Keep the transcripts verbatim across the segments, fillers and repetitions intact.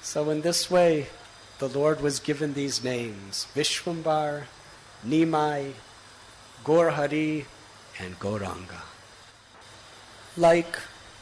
So in this way, the Lord was given these names: Vishwambar, Nimai, Gaurhari, and Gauranga. Like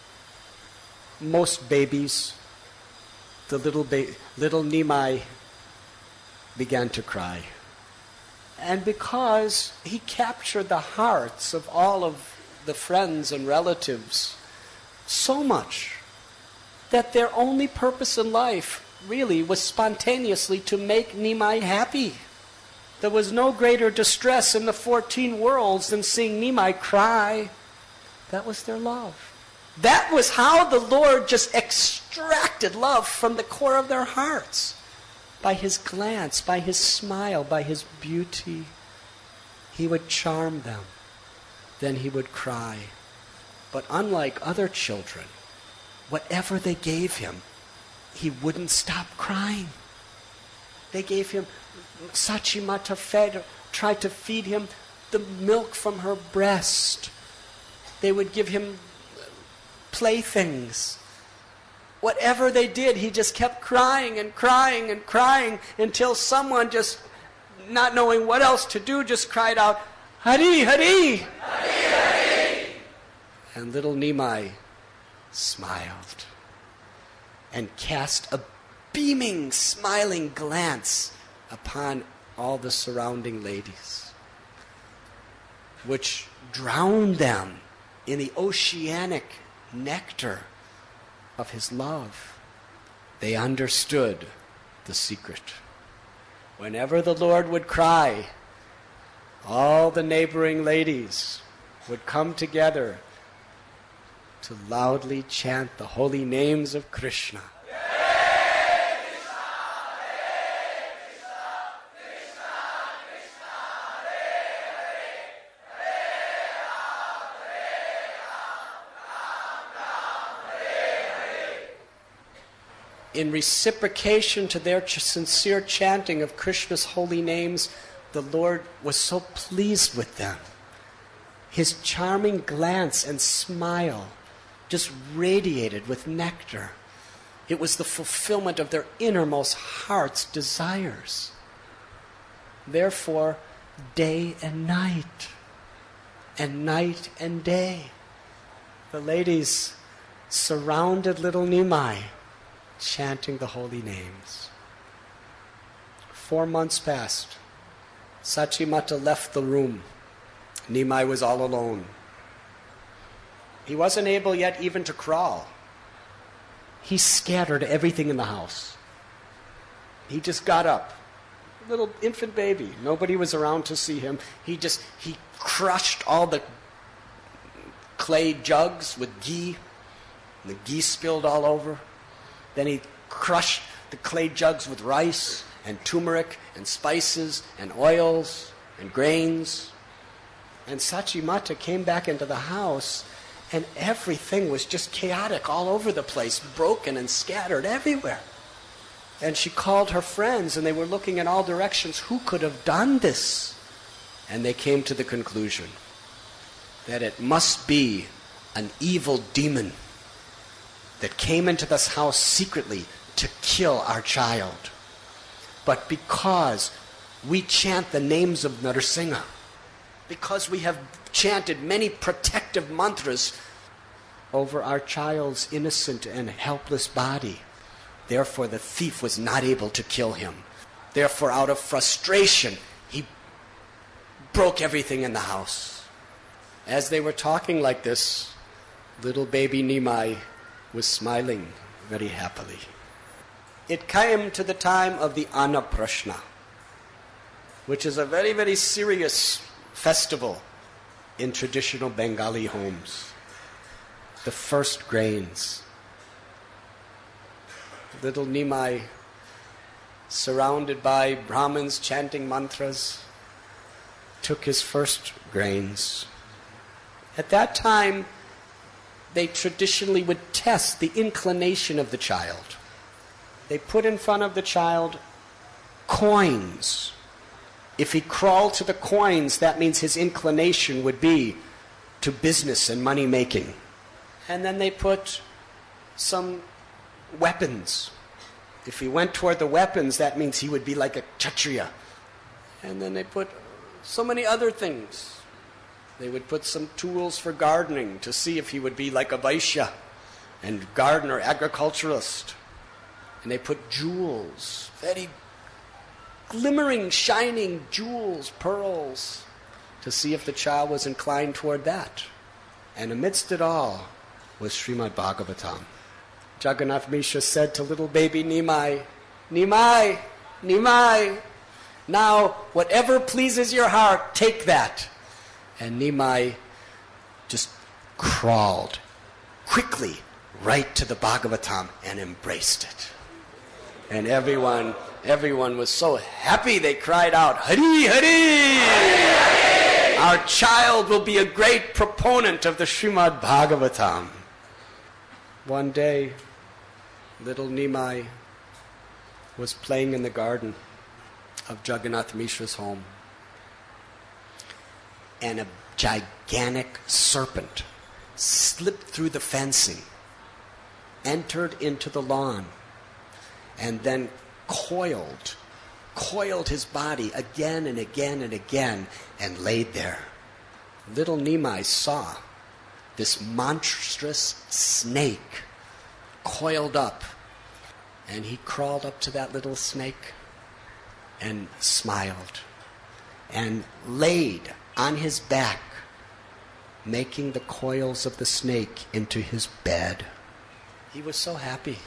most babies, the little ba- little Nimai began to cry. And because he captured the hearts of all of the friends and relatives so much that their only purpose in life really was spontaneously to make Nimai happy. There was no greater distress in the fourteen worlds than seeing Nimai cry. That was their love. That was how the Lord just extracted love from the core of their hearts. By his glance, by his smile, by his beauty. He would charm them. Then he would cry. But unlike other children, whatever they gave him, he wouldn't stop crying. They gave him, Sachimata fed, tried to feed him the milk from her breast. They would give him playthings. Whatever they did, he just kept crying and crying and crying until someone, just not knowing what else to do, just cried out, Hari, Hari! Hari, Hari! And little Nimai smiled and cast a beaming, smiling glance upon all the surrounding ladies, which drowned them in the oceanic nectar of his love. They understood the secret. Whenever the Lord would cry, all the neighboring ladies would come together to loudly chant the holy names of Krishna. In reciprocation to their ch- sincere chanting of Krishna's holy names, the Lord was so pleased with them. His charming glance and smile just radiated with nectar. It was the fulfillment of their innermost heart's desires. Therefore, day and night, and night and day, the ladies surrounded little Nimai, chanting the holy names. Four months passed. Sachimata left the room. Nimai was all alone. He wasn't able yet even to crawl. He scattered everything in the house. He just got up. Little infant baby. Nobody was around to see him. He just, he crushed all the clay jugs with ghee. The ghee spilled all over. Then he crushed the clay jugs with rice and turmeric and spices and oils and grains. And Sachimata came back into the house, and everything was just chaotic all over the place, broken and scattered everywhere. And she called her friends, and they were looking in all directions. Who could have done this? And they came to the conclusion that it must be an evil demon that came into this house secretly to kill our child. But because we chant the names of Narasimha, because we have chanted many protective mantras over our child's innocent and helpless body, therefore the thief was not able to kill him. Therefore, out of frustration, he broke everything in the house. As they were talking like this, little baby Nimai was smiling very happily. It came to the time of the Annaprashna, which is a very, very serious festival in traditional Bengali homes. The first grains. Little Nimai, surrounded by Brahmins chanting mantras, took his first grains. At that time, they traditionally would test the inclination of the child. They put in front of the child coins. If he crawled to the coins, that means his inclination would be to business and money making. And then they put some weapons If he went toward the weapons, that means he would be like a Kshatriya. And then they put so many other things. They would put some tools for gardening to see if he would be like a Vaishya and gardener, agriculturalist. And they put jewels, very glimmering, shining jewels, pearls, to see if the child was inclined toward that. And amidst it all was Srimad Bhagavatam. Jagannath Mishra said to little baby Nimai, Nimai, Nimai, now whatever pleases your heart, take that. And Nimai just crawled quickly right to the Bhagavatam and embraced it. And everyone, everyone was so happy they cried out, Hari, Hari! Hari! Our child will be a great proponent of the Srimad Bhagavatam. One day, little Nimai was playing in the garden of Jagannath Mishra's home. And a gigantic serpent slipped through the fencing, entered into the lawn, and then coiled, coiled his body again and again and again, and laid there. Little Nimai saw this monstrous snake coiled up, and he crawled up to that little snake and smiled and laid on his back, making the coils of the snake into his bed. He was so happy.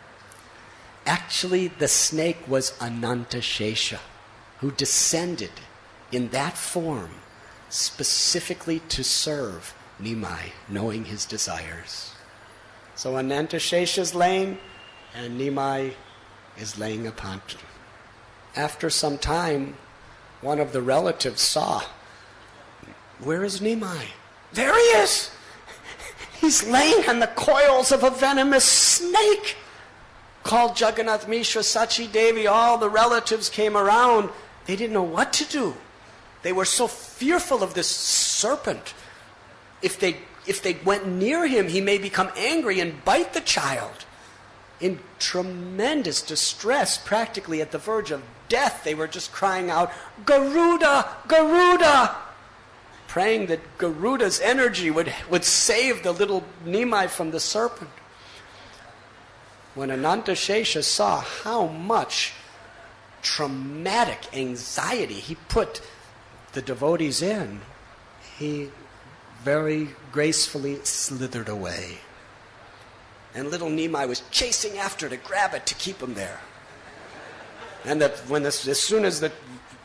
Actually, the snake was Anantashesha, who descended in that form specifically to serve Nimai, knowing his desires. So Anantashesha's laying, and Nimai is laying upon him. After some time, one of the relatives saw, where is Nimai? There he is! He's laying on the coils of a venomous snake! Called Jagannath Mishra, Sachi Devi, all the relatives came around. They didn't know what to do. They were so fearful of this serpent. If they, if they went near him, he may become angry and bite the child. In tremendous distress, practically at the verge of death, they were just crying out, Garuda, Garuda! Praying that Garuda's energy would, would save the little Nimai from the serpent. When Anantashesha saw how much traumatic anxiety he put the devotees in, he very gracefully slithered away. And little Nimai was chasing after to grab it to keep him there. And that when this, as soon as the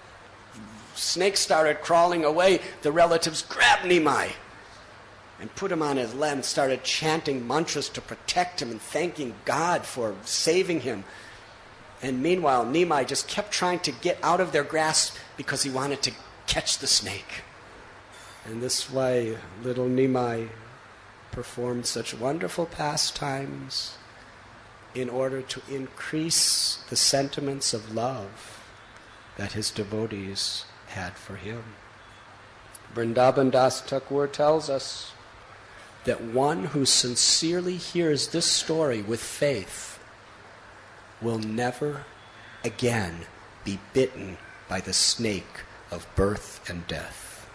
snake started crawling away, the relatives grabbed Nimai and put him on his lap and started chanting mantras to protect him and thanking God for saving him. And meanwhile, Nimai just kept trying to get out of their grasp because he wanted to catch the snake. And this way, little Nimai performed such wonderful pastimes in order to increase the sentiments of love that his devotees had for him. Vrindavan Das Thakur tells us that one who sincerely hears this story with faith will never again be bitten by the snake of birth and death.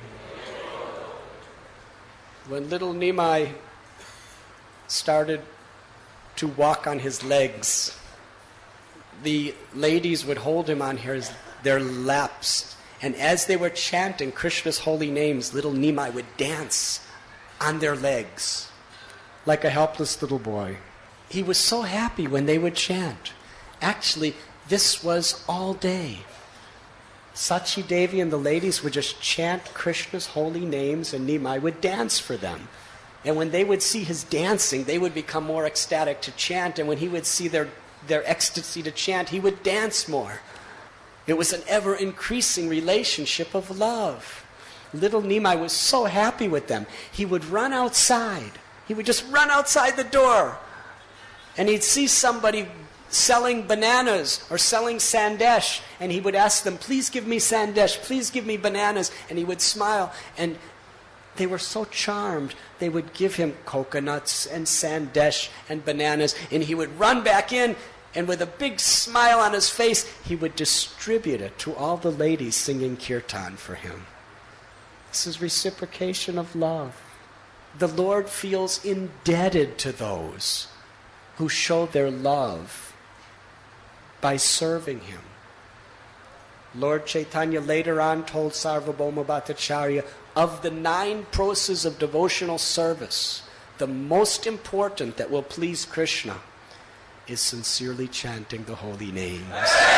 When little Nimai started to walk on his legs, the ladies would hold him on his, their laps, and as they were chanting Krishna's holy names, little Nimai would dance on their legs like a helpless little boy. He was so happy when they would chant. Actually, this was all day. Sachi Devi and the ladies would just chant Krishna's holy names, and Nimai would dance for them. And when they would see his dancing, they would become more ecstatic to chant, and when he would see their, their ecstasy to chant, he would dance more. It was an ever-increasing relationship of love. Little Nimai was so happy with them. He would run outside. He would just run outside the door. And he'd see somebody selling bananas or selling sandesh. And he would ask them, please give me sandesh, please give me bananas. And he would smile. And they were so charmed. They would give him coconuts and sandesh and bananas. And he would run back in and with a big smile on his face, he would distribute it to all the ladies singing kirtan for him. This is reciprocation of love. The Lord feels indebted to those who show their love by serving him. Lord Chaitanya later on told Sarvabhauma Bhattacharya, of the nine processes of devotional service, the most important that will please Krishna is sincerely chanting the holy names.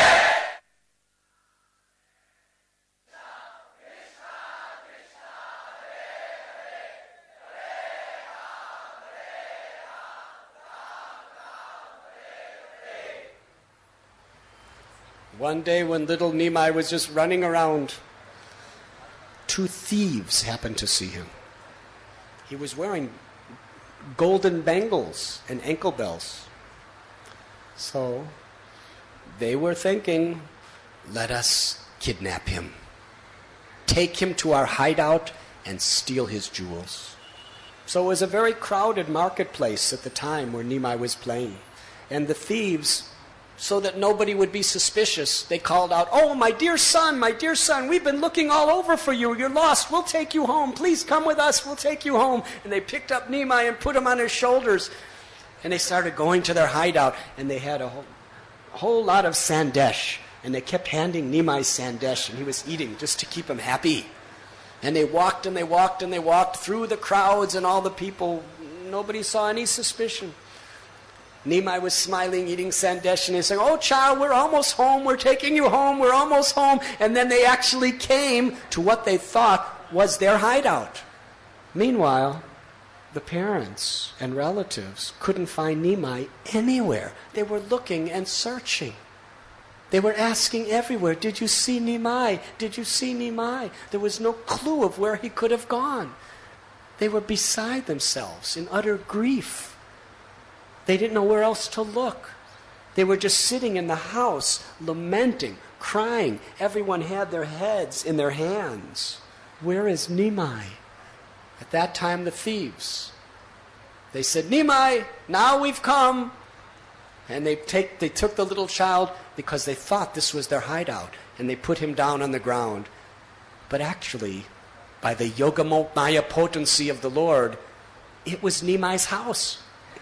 One day when little Nimai was just running around, two thieves happened to see him. He was wearing golden bangles and ankle bells. So they were thinking, let us kidnap him, take him to our hideout and steal his jewels. So it was a very crowded marketplace at the time where Nimai was playing. And the thieves, so that nobody would be suspicious, they called out, oh, my dear son, my dear son, we've been looking all over for you. You're lost. We'll take you home. Please come with us. We'll take you home. And they picked up Nimai and put him on his shoulders. And they started going to their hideout. And they had a whole, a whole lot of sandesh. And they kept handing Nimai sandesh. And he was eating just to keep him happy. And they walked and they walked and they walked through the crowds and all the people. Nobody saw any suspicion. Nimai was smiling, eating sandesh, and he was saying, oh, child, we're almost home. We're taking you home. We're almost home. And then they actually came to what they thought was their hideout. Meanwhile, the parents and relatives couldn't find Nimai anywhere. They were looking and searching. They were asking everywhere, did you see Nimai? Did you see Nimai? There was no clue of where he could have gone. They were beside themselves in utter grief. They didn't know where else to look. They were just sitting in the house, lamenting, crying. Everyone had their heads in their hands. Where is Nimai? At that time, the thieves, they said, Nimai, now we've come. And they take, they took the little child because they thought this was their hideout, and they put him down on the ground. But actually, by the Yogamaya potency of the Lord, it was Nimai's house.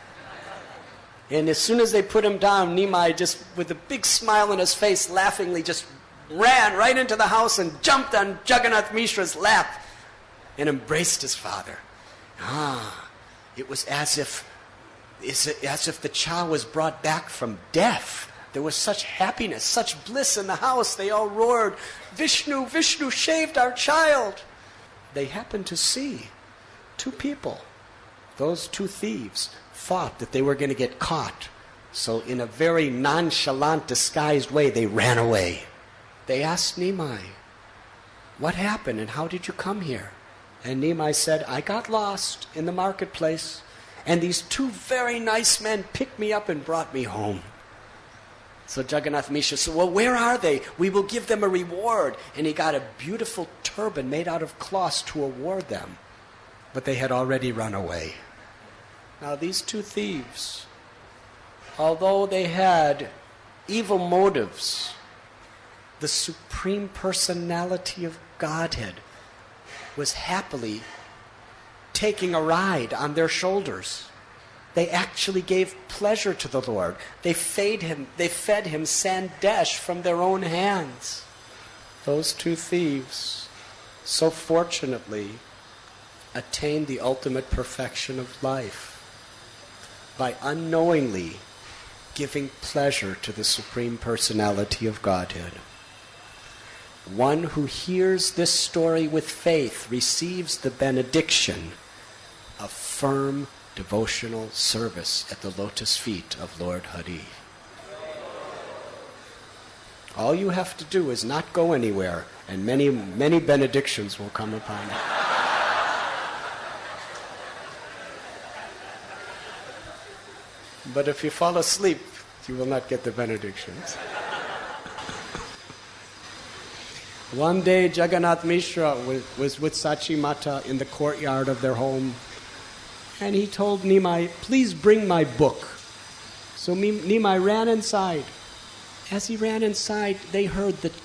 And as soon as they put him down, Nimai, just with a big smile on his face, laughingly just ran right into the house and jumped on Jagannath Mishra's lap and embraced his father. Ah, it was as if, as if the child was brought back from death. There was such happiness, such bliss in the house. They all roared, Vishnu, Vishnu shaved our child. They happened to see two people, those two thieves, thought that they were going to get caught. So in a very nonchalant, disguised way, they ran away. They asked Nimai, what happened and how did you come here? And Nimai said, I got lost in the marketplace, and these two very nice men picked me up and brought me home. So Jagannath Mishra said, well, where are they? We will give them a reward. And he got a beautiful turban made out of cloth to award them. But they had already run away. Now these two thieves, although they had evil motives, the Supreme Personality of Godhead was happily taking a ride on their shoulders. They actually gave pleasure to the Lord. They fed him, they fed him sandesh from their own hands. Those two thieves, so fortunately, attained the ultimate perfection of life by unknowingly giving pleasure to the Supreme Personality of Godhead. One who hears this story with faith receives the benediction of firm devotional service at the lotus feet of Lord Hari. All you have to do is not go anywhere, and many, many benedictions will come upon you. But if you fall asleep, you will not get the benedictions. One day, Jagannath Mishra was, was with Sachi Mata in the courtyard of their home, and he told Nimai, please bring my book. So Nimai ran inside. As he ran inside, they heard the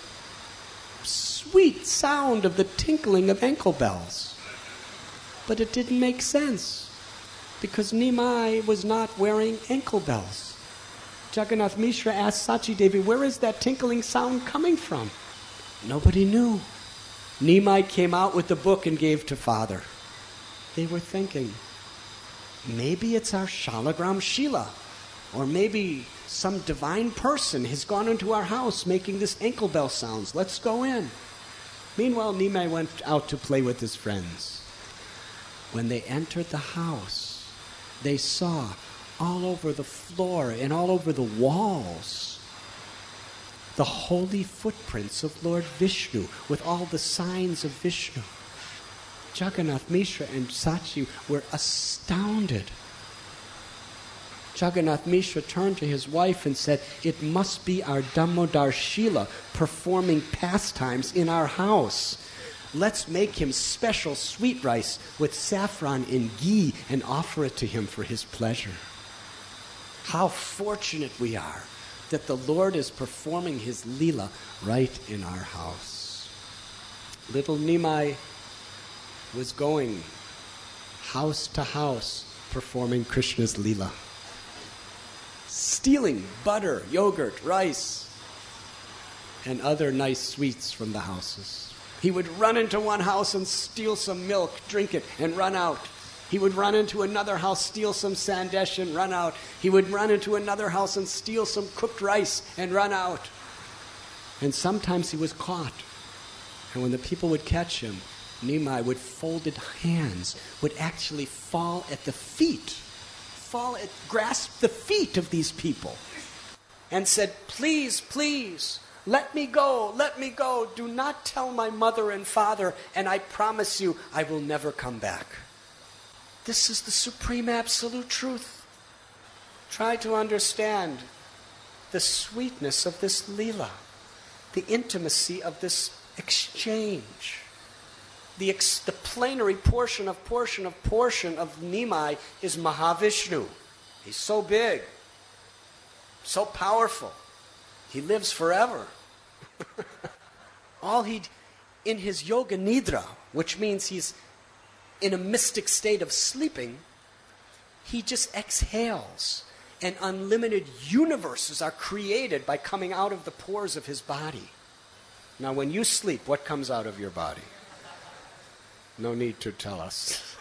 sweet sound of the tinkling of ankle bells. But it didn't make sense, because Nimai was not wearing ankle bells. Jagannath Mishra asked Sachi Devi, where is that tinkling sound coming from? Nobody knew. Nimai came out with the book and gave to Father. They were thinking, maybe it's our Shalagram Shila, or maybe some divine person has gone into our house making this ankle bell sounds. Let's go in. Meanwhile, Nimai went out to play with his friends. When they entered the house, they saw all over the floor and all over the walls the holy footprints of Lord Vishnu with all the signs of Vishnu. Jagannath Mishra and Sachi were astounded. Jagannath Mishra turned to his wife and said, it must be our Damodar Shila performing pastimes in our house. Let's make him special sweet rice with saffron and ghee and offer it to him for his pleasure. How fortunate we are that the Lord is performing his Leela right in our house. Little Nimai was going house to house performing Krishna's Leela. Stealing butter, yogurt, rice, and other nice sweets from the houses. He would run into one house and steal some milk, drink it, and run out. He would run into another house, steal some sandesh, and run out. He would run into another house and steal some cooked rice and run out. And sometimes he was caught. And when the people would catch him, Nimai, with folded hands, would actually fall at the feet, fall at, grasp the feet of these people, and said, please, please, let me go, let me go. Do not tell my mother and father, and I promise you I will never come back. This is the supreme absolute truth. Try to understand the sweetness of this Leela, the intimacy of this exchange. The, ex- the plenary portion of portion of portion of Nimai is Mahavishnu. He's so big, so powerful. He lives forever. All he, in his yoga nidra, which means he's in a mystic state of sleeping, he just exhales, and unlimited universes are created by coming out of the pores of his body. Now, when you sleep, what comes out of your body? No need to tell us.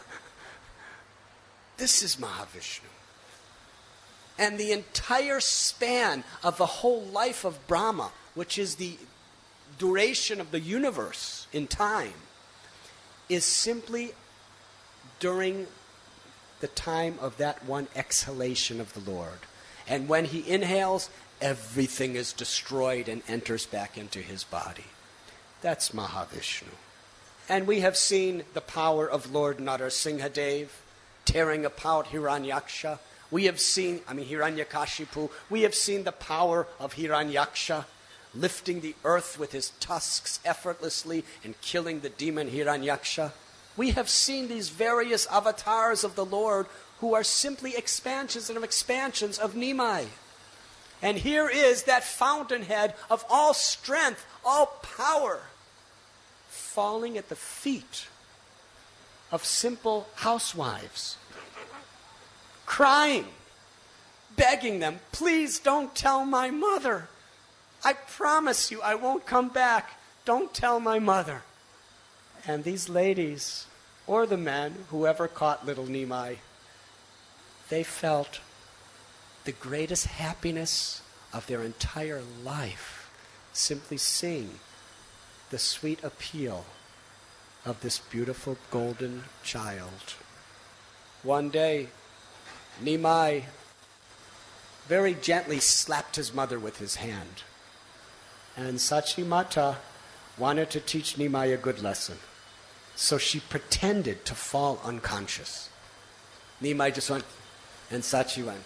This is Mahavishnu. And the entire span of the whole life of Brahma, which is the duration of the universe in time, is simply during the time of that one exhalation of the Lord. And when he inhales, everything is destroyed and enters back into his body. That's Mahavishnu. And we have seen the power of Lord Narasimhadev tearing apart Hiranyaksha. We have seen, I mean Hiranyakashipu, we have seen the power of Hiranyaksha lifting the earth with his tusks effortlessly and killing the demon Hiranyaksha. We have seen these various avatars of the Lord who are simply expansions and expansions of Nimai. And here is that fountainhead of all strength, all power, falling at the feet of simple housewives, crying, begging them, please don't tell my mother. I promise you I won't come back. Don't tell my mother. And these ladies, or the men, whoever caught little Nimai, they felt the greatest happiness of their entire life simply seeing the sweet appeal of this beautiful golden child. One day, Nimai very gently slapped his mother with his hand. And Sachi Mata wanted to teach Nimai a good lesson. So she pretended to fall unconscious. Nimai just went, and Sachi went.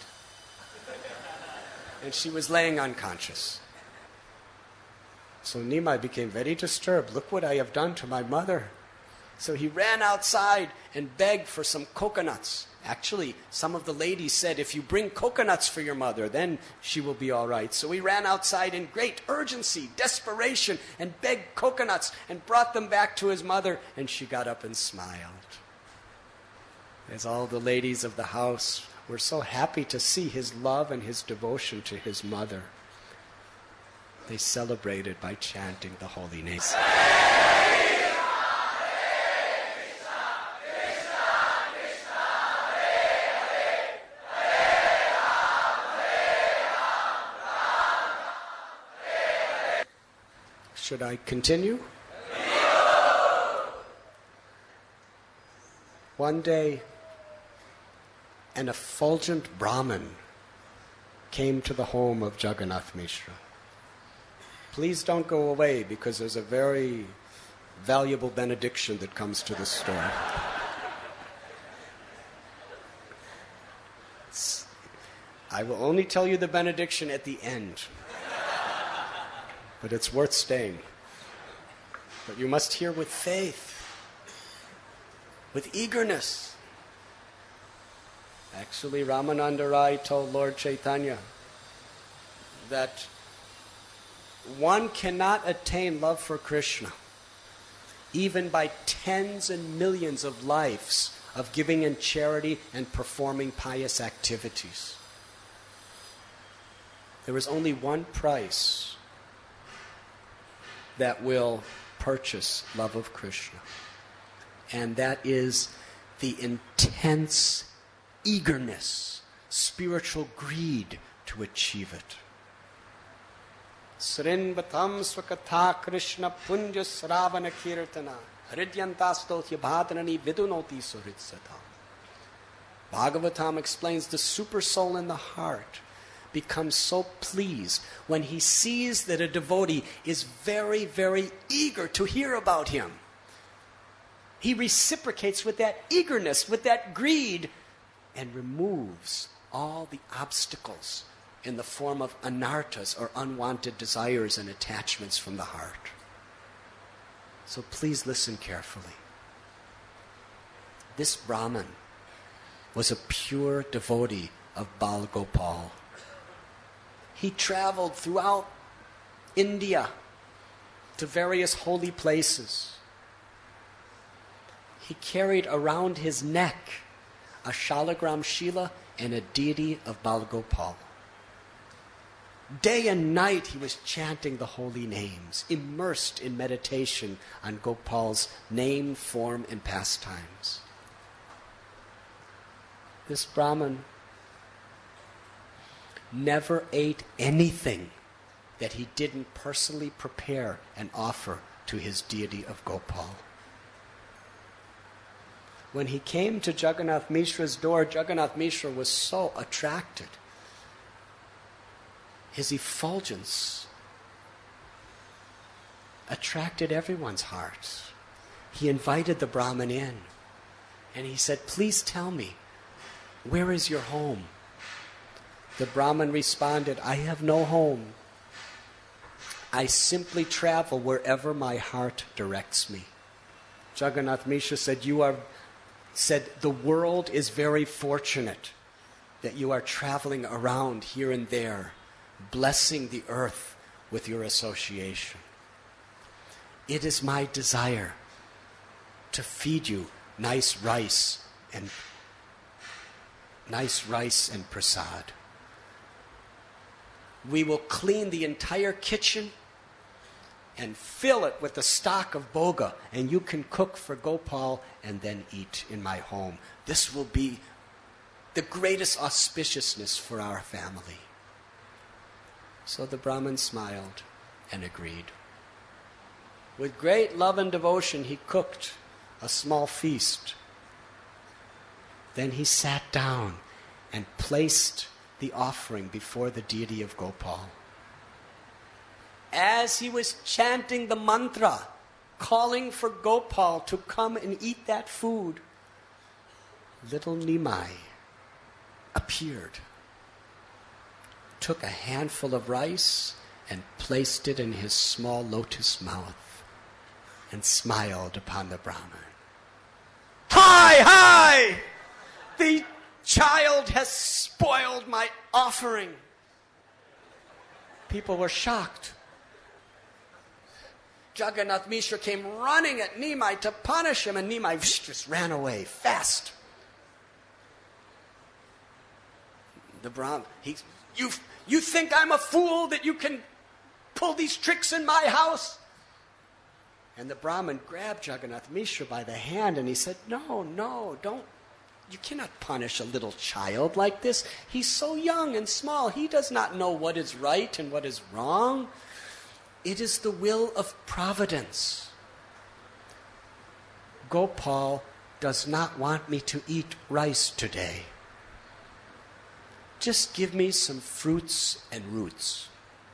And she was laying unconscious. So Nimai became very disturbed. Look what I have done to my mother. So he ran outside and begged for some coconuts. Actually, some of the ladies said, if you bring coconuts for your mother, then she will be all right. So he ran outside in great urgency, desperation, and begged coconuts and brought them back to his mother, and she got up and smiled. As all the ladies of the house were so happy to see his love and his devotion to his mother, they celebrated by chanting the holy names. Should I continue? One day, an effulgent Brahmin came to the home of Jagannath Mishra. Please don't go away, because there's a very valuable benediction that comes to this story. I will only tell you the benediction at the end. But it's worth staying. But you must hear with faith, with eagerness. Actually, Ramananda Rai told Lord Chaitanya that one cannot attain love for Krishna even by tens and millions of lives of giving in charity and performing pious activities. There is only one price that will purchase love of Krishna, and that is the intense eagerness, spiritual greed to achieve it. Srinvatam swakatha Krishna punja sravana kirtana hridyantastothya bhadrani vidunoti suritsata. Bhagavatam explains the super soul in the heart becomes so pleased when he sees that a devotee is very, very eager to hear about him. He reciprocates with that eagerness, with that greed, and removes all the obstacles in the form of anarthas or unwanted desires and attachments from the heart. So please listen carefully. This Brahmin was a pure devotee of Bal Gopal. He traveled throughout India to various holy places. He carried around his neck a Shalagram Shila and a deity of Bal Gopal. Day and night he was chanting the holy names, immersed in meditation on Gopal's name, form, and pastimes. This Brahmin never ate anything that he didn't personally prepare and offer to his deity of Gopal. When he came to Jagannath Mishra's door, Jagannath Mishra was so attracted. His effulgence attracted everyone's hearts. He invited the Brahmin in, and he said, "Please tell me, where is your home?" The Brahmin responded, "I have no home. I simply travel wherever my heart directs me." Jagannath Mishra said, "You are said the world is very fortunate that you are traveling around here and there, blessing the earth with your association. It is my desire to feed you nice rice and nice rice and prasad. We will clean the entire kitchen and fill it with the stock of boga, and you can cook for Gopal and then eat in my home. This will be the greatest auspiciousness for our family." So the Brahmin smiled and agreed. With great love and devotion, he cooked a small feast. Then he sat down and placed the offering before the deity of Gopal. As he was chanting the mantra, calling for Gopal to come and eat that food, little Nimai appeared, took a handful of rice and placed it in his small lotus mouth and smiled upon the Brahmin. Hi, hi! The child has spoiled my offering. People were shocked. Jagannath Mishra came running at Nimai to punish him, and Nimai just ran away fast. The Brahmin, he, you, you think I'm a fool that you can pull these tricks in my house? And the Brahmin grabbed Jagannath Mishra by the hand and he said, no, no, don't. You cannot punish a little child like this. He's so young and small. He does not know what is right and what is wrong. It is the will of providence. Gopal does not want me to eat rice today. Just give me some fruits and roots.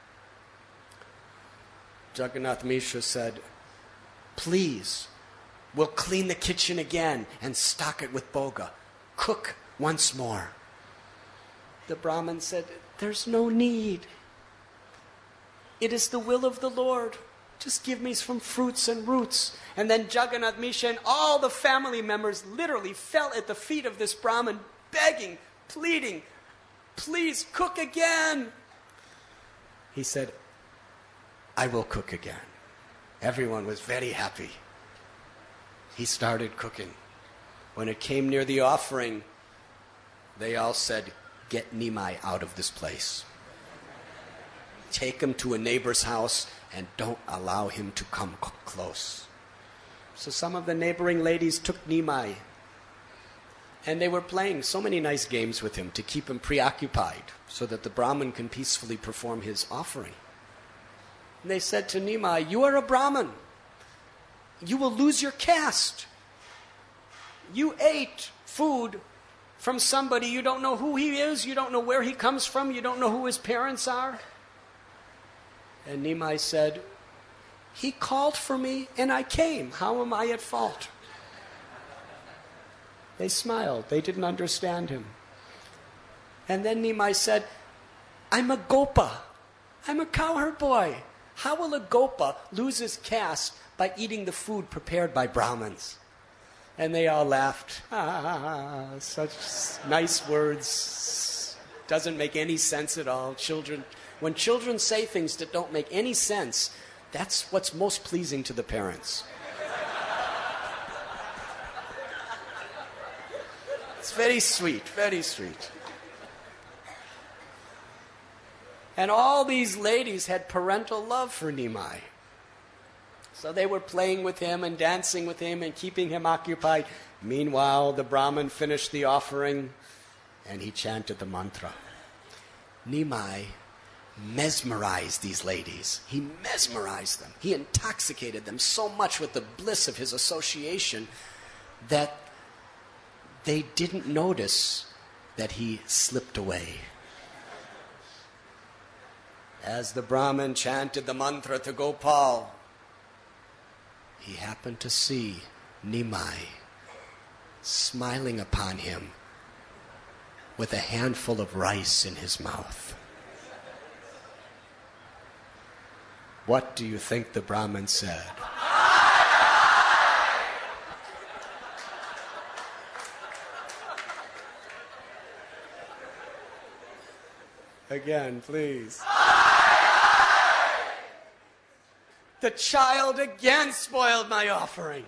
Jagannath Mishra said, please, we'll clean the kitchen again and stock it with boga. Cook once more. The Brahmin said, there's no need. It is the will of the Lord. Just give me some fruits and roots. And then Jagannath Mishra and all the family members literally fell at the feet of this Brahmin, begging, pleading, please cook again. He said, I will cook again. Everyone was very happy. He started cooking. When it came near the offering, they all said, get Nimai out of this place. Take him to a neighbor's house and don't allow him to come c- close. So some of the neighboring ladies took Nimai, and they were playing so many nice games with him to keep him preoccupied so that the Brahmin can peacefully perform his offering. And they said to Nimai, you are a Brahmin. You will lose your caste. You ate food from somebody, you don't know who he is, you don't know where he comes from, you don't know who his parents are. And Nimai said, he called for me and I came. How am I at fault? They smiled. They didn't understand him. And then Nimai said, I'm a Gopa. I'm a cowherd boy. How will a Gopa lose his caste by eating the food prepared by Brahmins? And they all laughed. Ah, such nice words. Doesn't make any sense at all. Children, when children say things that don't make any sense, that's what's most pleasing to the parents. It's very sweet, very sweet. And all these ladies had parental love for Nimai. So they were playing with him and dancing with him and keeping him occupied. Meanwhile, the Brahmin finished the offering and he chanted the mantra. Nimai mesmerized these ladies. He mesmerized them. He intoxicated them so much with the bliss of his association that they didn't notice that he slipped away. As the Brahmin chanted the mantra to Gopal, he happened to see Nimai smiling upon him with a handful of rice in his mouth. What do you think the Brahmin said? Again, please. The child again spoiled my offering.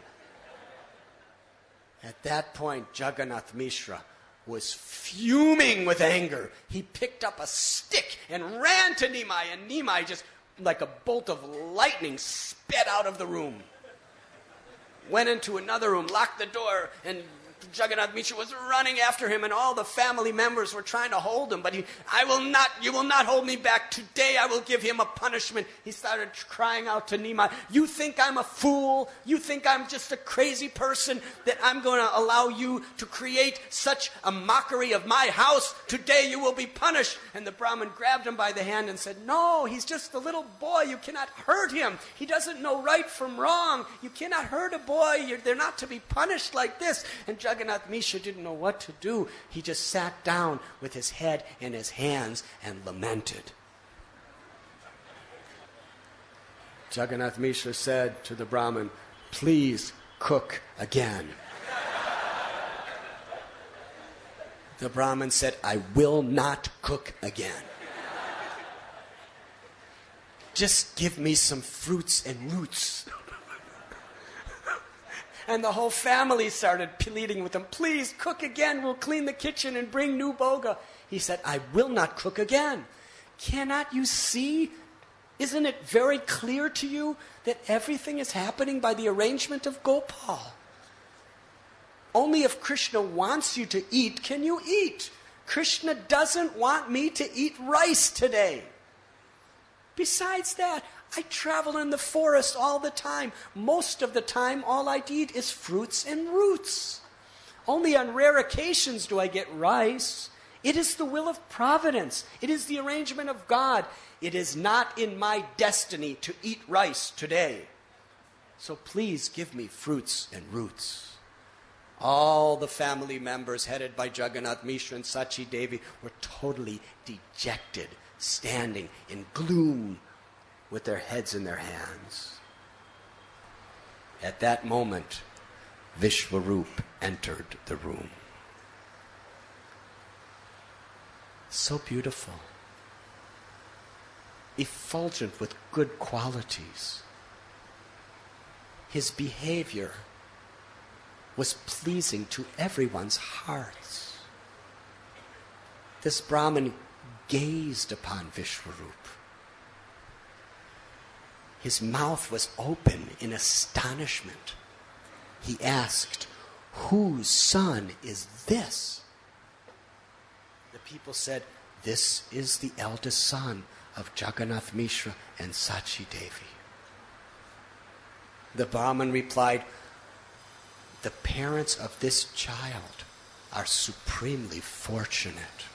At that point, Jagannath Mishra was fuming with anger. He picked up a stick and ran to Nimai, and Nimai just, like a bolt of lightning, sped out of the room. Went into another room, locked the door, and Jagannath Mishra was running after him, and all the family members were trying to hold him. But he, I will not, you will not hold me back. Today I will give him a punishment. He started crying out to Nimai, you think I'm a fool? You think I'm just a crazy person that I'm going to allow you to create such a mockery of my house? Today you will be punished. And the Brahmin grabbed him by the hand and said, no, he's just a little boy. You cannot hurt him. He doesn't know right from wrong. You cannot hurt a boy. You're, they're not to be punished like this. And Jagannath Mishra didn't know what to do. He just sat down with his head in his hands and lamented. Jagannath Mishra said to the Brahmin, please cook again. The Brahmin said, I will not cook again. Just give me some fruits and roots. And the whole family started pleading with him, please cook again, we'll clean the kitchen and bring new boga. He said, I will not cook again. Cannot you see? Isn't it very clear to you that everything is happening by the arrangement of Gopal? Only if Krishna wants you to eat can you eat. Krishna doesn't want me to eat rice today. Besides that, I travel in the forest all the time. Most of the time, all I eat is fruits and roots. Only on rare occasions do I get rice. It is the will of providence. It is the arrangement of God. It is not in my destiny to eat rice today. So please give me fruits and roots. All the family members, headed by Jagannath Mishra and Sachi Devi, were totally dejected, standing in gloom with their heads in their hands. At that moment, Vishwarup entered the room. So beautiful, effulgent with good qualities. His behavior was pleasing to everyone's hearts. This Brahmin gazed upon Vishwarup. His mouth was open in astonishment. He asked, whose son is this? The people said, this is the eldest son of Jagannath Mishra and Sachi Devi. The Brahmin replied, the parents of this child are supremely fortunate.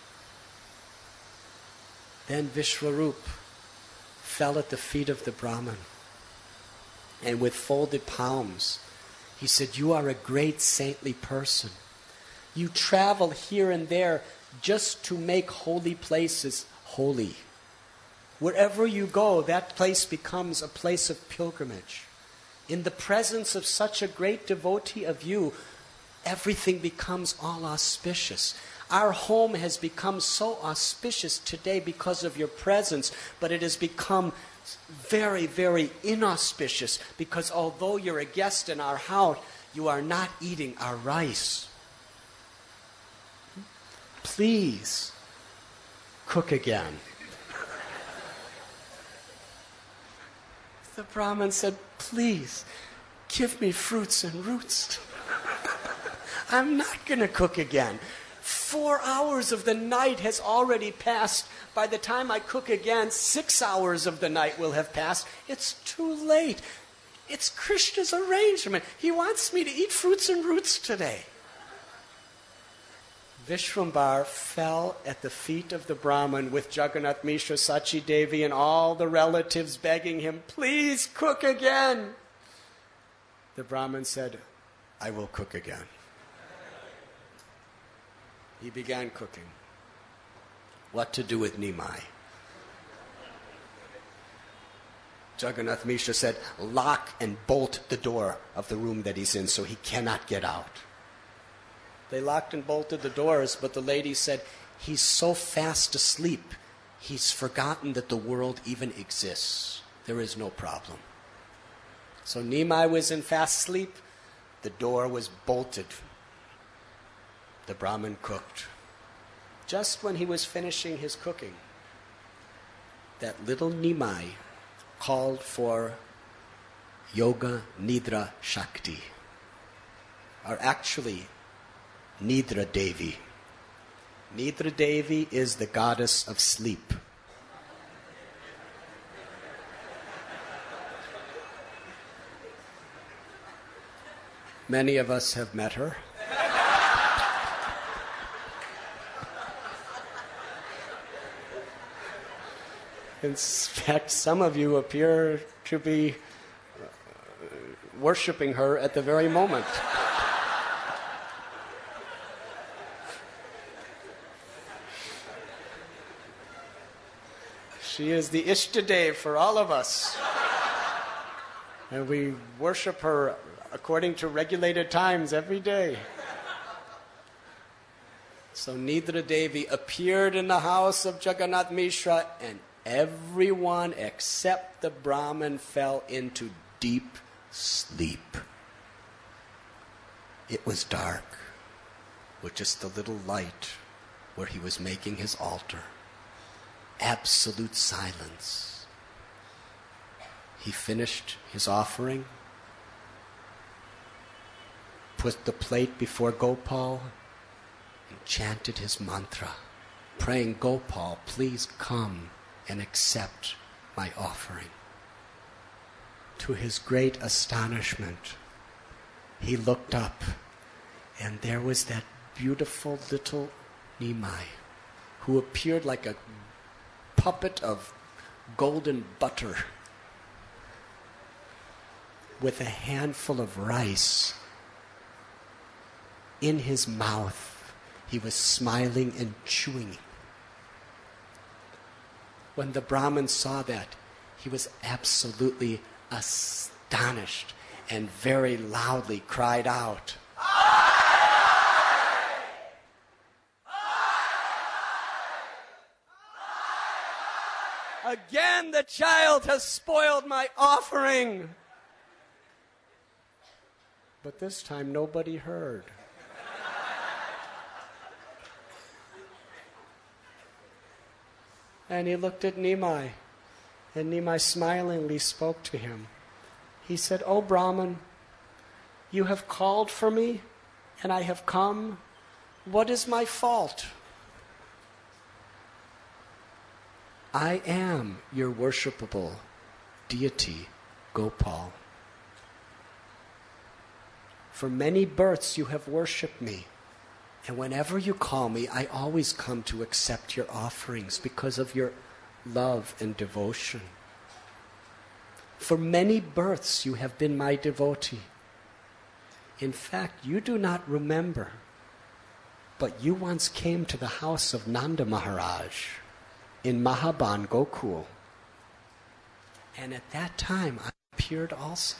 Then Vishwarup fell at the feet of the Brahmin, and with folded palms, he said, you are a great saintly person. You travel here and there just to make holy places holy. Wherever you go, that place becomes a place of pilgrimage. In the presence of such a great devotee of you, everything becomes all auspicious. Our home has become so auspicious today because of your presence, but it has become very, very inauspicious because although you're a guest in our house, you are not eating our rice. Please, cook again. The Brahmin said, please, give me fruits and roots. I'm not going to cook again. Four hours of the night has already passed. By the time I cook again, six hours of the night will have passed. It's too late. It's Krishna's arrangement. He wants me to eat fruits and roots today. Vishwambar fell at the feet of the Brahmin with Jagannath Mishra, Sachi Devi, and all the relatives begging him, please cook again. The Brahmin said, I will cook again. He began cooking. What to do with Nimai? Jagannath Mishra said, lock and bolt the door of the room that he's in so he cannot get out. They locked and bolted the doors, but the lady said, he's so fast asleep, he's forgotten that the world even exists. There is no problem. So Nimai was in fast sleep. The door was bolted. The Brahmin cooked. Just when he was finishing his cooking, that little Nimai called for Yoga Nidra Shakti, or actually Nidra Devi. Nidra Devi is the goddess of sleep. Many of us have met her. In fact, some of you appear to be worshiping her at the very moment. She is the Ishtadev for all of us. And we worship her according to regulated times every day. So Nidra Devi appeared in the house of Jagannath Mishra, and everyone except the Brahmin fell into deep sleep. It was dark, with just a little light where he was making his altar. Absolute silence. He finished his offering, put the plate before Gopal, and chanted his mantra, praying, Gopal, please come and accept my offering. To his great astonishment, he looked up, and there was that beautiful little Nimai, who appeared like a puppet of golden butter, with a handful of rice in his mouth. He was smiling and chewing. When the Brahmin saw that, he was absolutely astonished and very loudly cried out, again the child has spoiled my offering. But this time nobody heard. And he looked at Nimai, and Nimai smilingly spoke to him. He said, O Brahman, you have called for me, and I have come. What is my fault? I am your worshipable deity, Gopal. For many births you have worshipped me, and whenever you call me, I always come to accept your offerings because of your love and devotion. For many births you have been my devotee. In fact, you do not remember, but you once came to the house of Nanda Maharaj in Mahaban Gokul. And at that time I appeared also.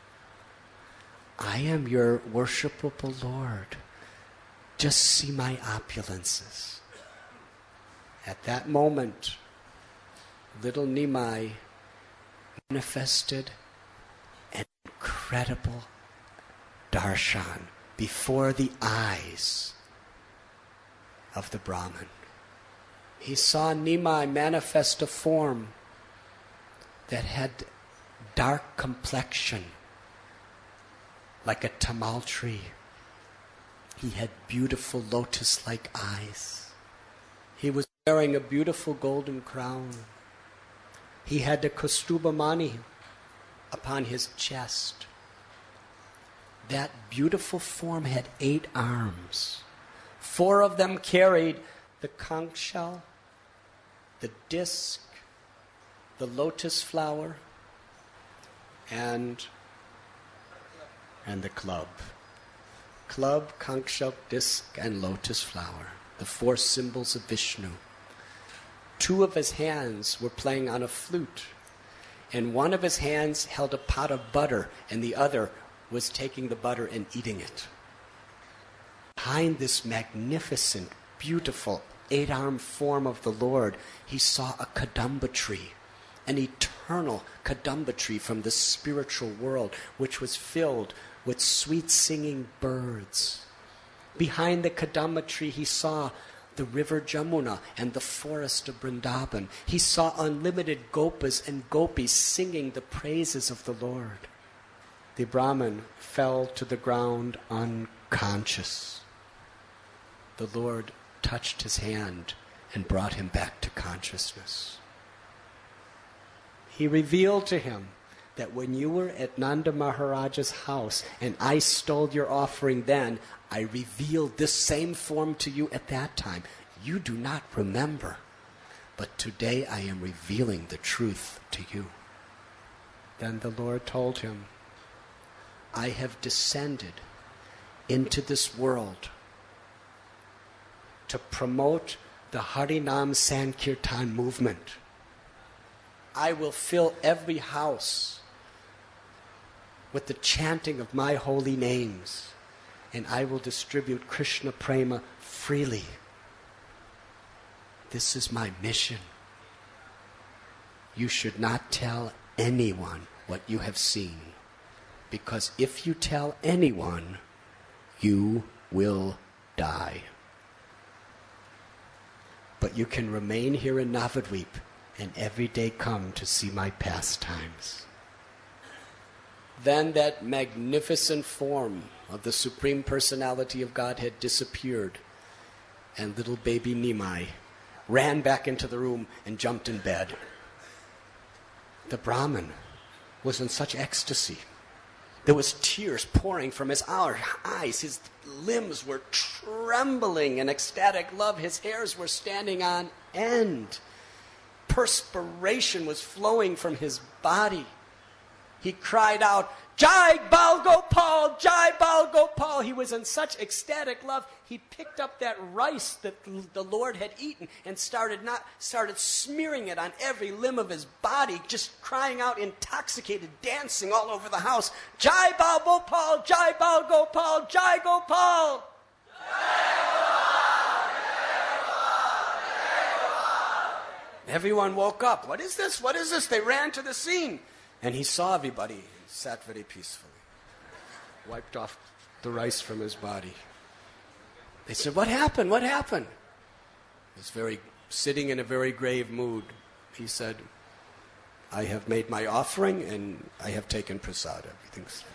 I am your worshipable Lord. Just see my opulences. At that moment, little Nimai manifested an incredible darshan before the eyes of the Brahmin. He saw Nimai manifest a form that had dark complexion, like a tamal tree. He had beautiful lotus-like eyes. He was wearing a beautiful golden crown. He had a Kaustubha Mani upon his chest. That beautiful form had eight arms. Four of them carried the conch shell, the disc, the lotus flower, and, and the club. Club, conch shell, disc, and lotus flower, the four symbols of Vishnu. Two of his hands were playing on a flute, and one of his hands held a pot of butter, and the other was taking the butter and eating it. Behind this magnificent, beautiful, eight-armed form of the Lord, he saw a Kadamba tree, an eternal Kadamba tree from the spiritual world, which was filled with sweet-singing birds. Behind the Kadamba tree, he saw the river Jamuna and the forest of Vrindavan. He saw unlimited gopas and gopis singing the praises of the Lord. The Brahmin fell to the ground unconscious. The Lord touched his hand and brought him back to consciousness. He revealed to him that when you were at Nanda Maharaj's house and I stole your offering then, I revealed this same form to you at that time. You do not remember, but today I am revealing the truth to you. Then the Lord told him, I have descended into this world to promote the Harinam Sankirtan movement. I will fill every house with the chanting of my holy names, and I will distribute Krishna Prema freely this is my mission. You should not tell anyone what you have seen, because if you tell anyone, you will die. But you can remain here in Navadvip and every day come to see my pastimes. Then that magnificent form of the Supreme Personality of Godhead disappeared, and little baby Nimai ran back into the room and jumped in bed. The Brahmin was in such ecstasy. There was tears pouring from his eyes. His limbs were trembling in ecstatic love. His hairs were standing on end. Perspiration was flowing from his body. He cried out, "Jai Bal Gopal! Jai Bal Gopal!" He was in such ecstatic love. He picked up that rice that the Lord had eaten and started not started smearing it on every limb of his body, just crying out, intoxicated, dancing all over the house. "Jai Bal Gopal! Jai Bal Gopal! Jai Gopal!" Everyone woke up. "What is this? What is this?" They ran to the scene. And he saw everybody. He sat very peacefully. Wiped off the rice from his body. They said, "What happened? What happened?" He was very, sitting in a very grave mood. He said, "I have made my offering and I have taken prasad." Everything's...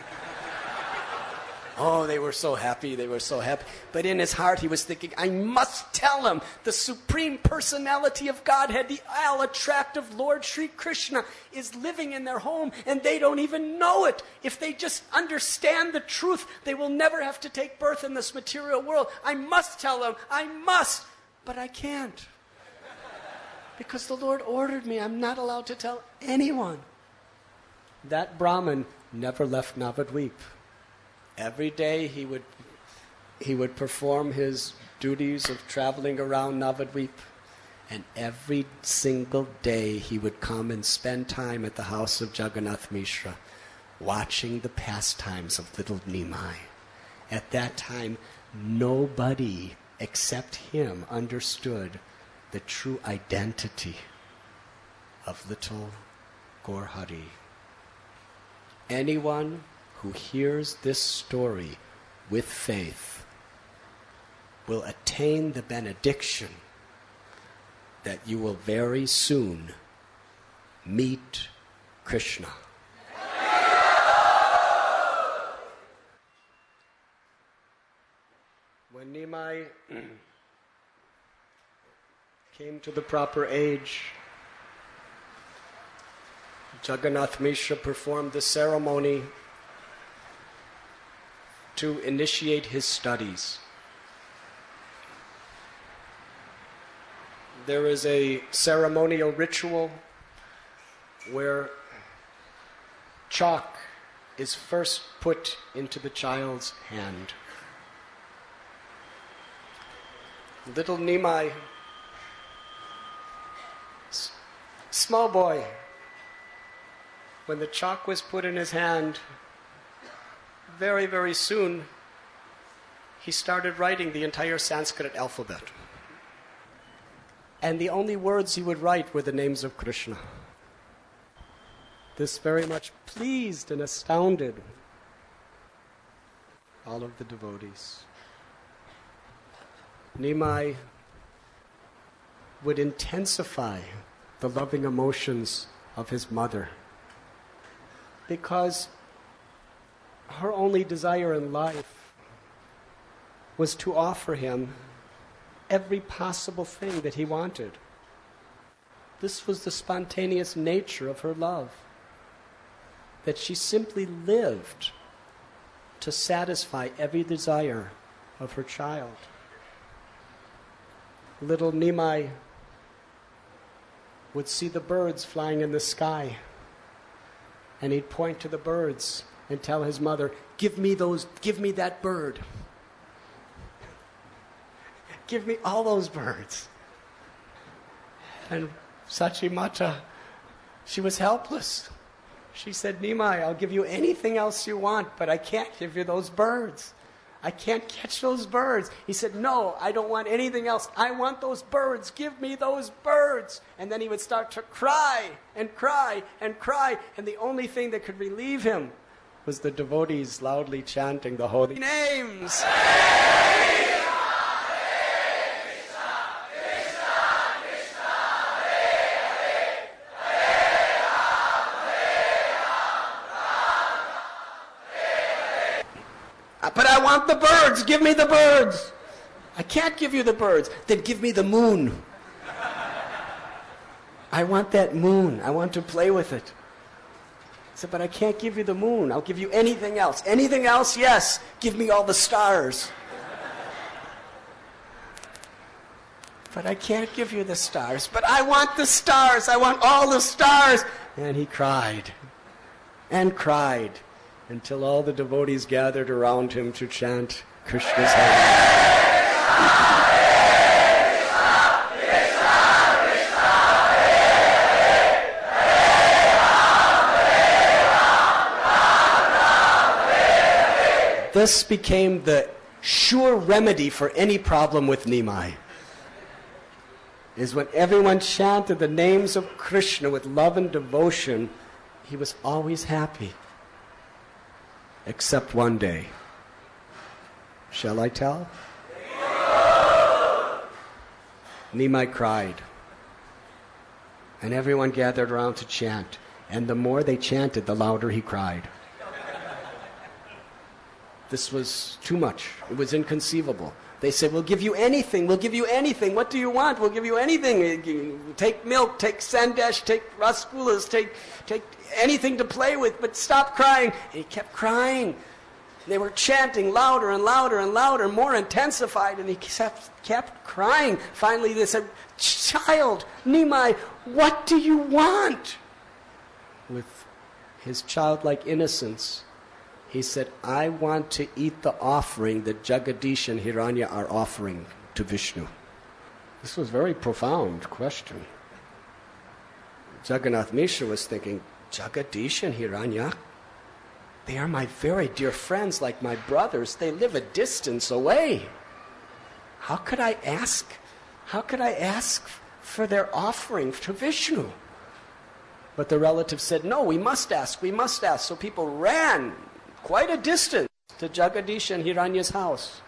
Oh, they were so happy, they were so happy. But in his heart he was thinking, I must tell him the Supreme Personality of Godhead, the all-attractive Lord Sri Krishna, is living in their home and they don't even know it. If they just understand the truth, they will never have to take birth in this material world. I must tell them, I must, but I can't. Because the Lord ordered me, I'm not allowed to tell anyone. That Brahmin never left Navadvip. Every day he would he would perform his duties of traveling around Navadvip, and every single day he would come and spend time at the house of Jagannath Mishra, watching the pastimes of little Nimai. At that time, nobody except him understood the true identity of little Gaur Hari. Anyone who hears this story with faith will attain the benediction that you will very soon meet Krishna. When Nimai came to the proper age, Jagannath Mishra performed the ceremony to initiate his studies. There is a ceremonial ritual where chalk is first put into the child's hand. Little Nimai, s- small boy, when the chalk was put in his hand, very, very soon, he started writing the entire Sanskrit alphabet. And the only words he would write were the names of Krishna. This very much pleased and astounded all of the devotees. Nimai would intensify the loving emotions of his mother, because her only desire in life was to offer him every possible thing that he wanted. This was the spontaneous nature of her love, that she simply lived to satisfy every desire of her child. Little Nimai would see the birds flying in the sky, and he'd point to the birds and tell his mother, give me those, give me that bird. Give me all those birds. And Sachi Mata, she was helpless. She said, Nimai, I'll give you anything else you want, but I can't give you those birds. I can't catch those birds. He said, no, I don't want anything else. I want those birds. Give me those birds. And then he would start to cry and cry and cry. And the only thing that could relieve him was the devotees loudly chanting the holy names. But I want the birds. Give me the birds. I can't give you the birds. Then give me the moon. I want that moon. I want to play with it. I said, but I can't give you the moon. I'll give you anything else. Anything else? Yes. Give me all the stars. But I can't give you the stars. But I want the stars. I want all the stars. And he cried and cried until all the devotees gathered around him to chant Krishna's name. This became the sure remedy for any problem with Nimai. Is when everyone chanted the names of Krishna with love and devotion, he was always happy. Except one day. Shall I tell? Nimai cried. And everyone gathered around to chant. And the more they chanted, the louder he cried. This was too much. It was inconceivable. They said, we'll give you anything. We'll give you anything. What do you want? We'll give you anything. Take milk, take sandesh, take rasgullas, take, take anything to play with, but stop crying. And he kept crying. They were chanting louder and louder and louder, more intensified, and he kept, kept crying. Finally they said, child, Nimai, what do you want? With his childlike innocence, he said, I want to eat the offering that Jagadish and Hiranya are offering to Vishnu. This was a very profound question. Jagannath Mishra was thinking, Jagadish and Hiranya? They are my very dear friends, like my brothers. They live a distance away. How could I ask? How could I ask for their offering to Vishnu? But the relative said, no, we must ask, we must ask. So people ran quite a distance to Jagadish and Hiranya's house.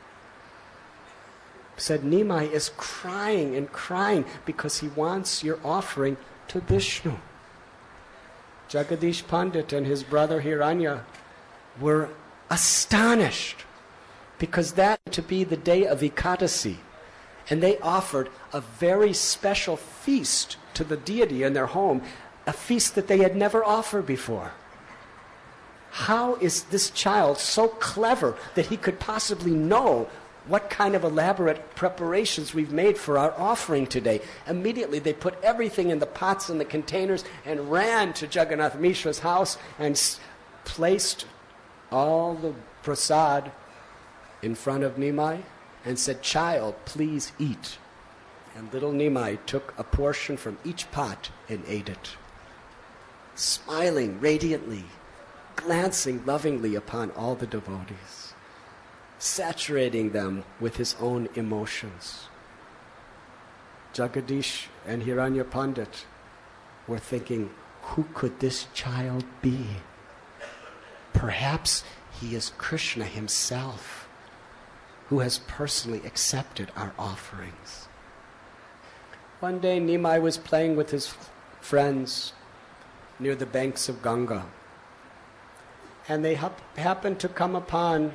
Said, Nimai is crying and crying because he wants your offering to Vishnu. Jagadish Pandit and his brother Hiranya were astonished because that to be the day of Ekadasi, and they offered a very special feast to the deity in their home, a feast that they had never offered before. How is this child so clever that he could possibly know what kind of elaborate preparations we've made for our offering today? Immediately they put everything in the pots and the containers and ran to Jagannath Mishra's house and s- placed all the prasad in front of Nimai and said, child, please eat. And little Nimai took a portion from each pot and ate it, smiling radiantly, glancing lovingly upon all the devotees, saturating them with his own emotions. Jagadish and Hiranya Pandit were thinking, who could this child be? Perhaps he is Krishna himself, who has personally accepted our offerings. One day Nimai was playing with his friends near the banks of Ganga, and they hap- happened to come upon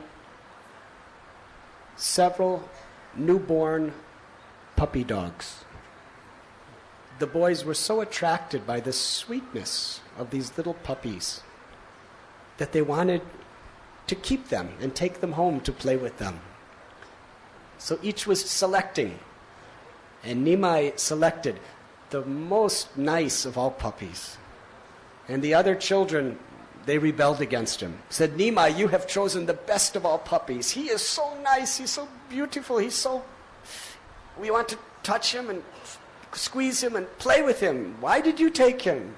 several newborn puppy dogs. The boys were so attracted by the sweetness of these little puppies that they wanted to keep them and take them home to play with them. So each was selecting, and Nimai selected the most nice of all puppies. And the other children, they rebelled against him. Said, Nimai, you have chosen the best of all puppies. He is so nice, he's so beautiful, he's so... We want to touch him and squeeze him and play with him. Why did you take him?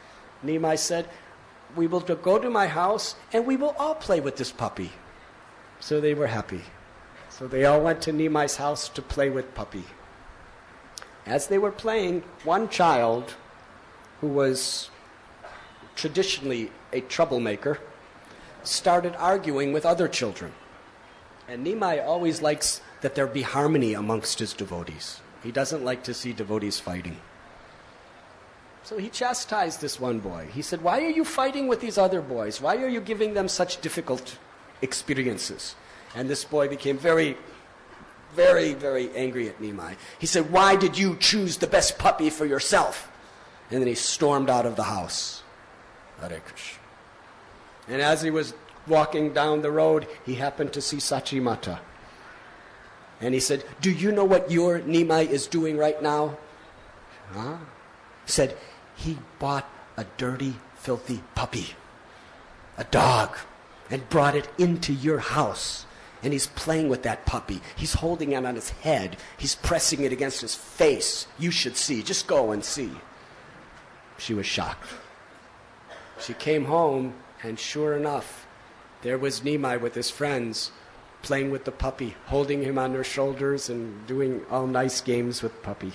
Nimai said, we will go to my house and we will all play with this puppy. So they were happy. So they all went to Nimai's house to play with Puppy. As they were playing, one child, who was traditionally a troublemaker, started arguing with other children. And Nimai always likes that there be harmony amongst his devotees. He doesn't like to see devotees fighting. So he chastised this one boy. He said, "Why are you fighting with these other boys? Why are you giving them such difficult experiences?" And this boy became very, very, very angry at Nimai. He said, "Why did you choose the best puppy for yourself?" And then he stormed out of the house. Hare Krishna. And as he was walking down the road, he happened to see Sachimata. And he said, "Do you know what your Nimai is doing right now?" Huh? He said, "He bought a dirty, filthy puppy, a dog, and brought it into your house. And he's playing with that puppy. He's holding it on his head. He's pressing it against his face. You should see. Just go and see." She was shocked. She came home, and sure enough, there was Nimai with his friends, playing with the puppy, holding him on their shoulders and doing all nice games with Puppy.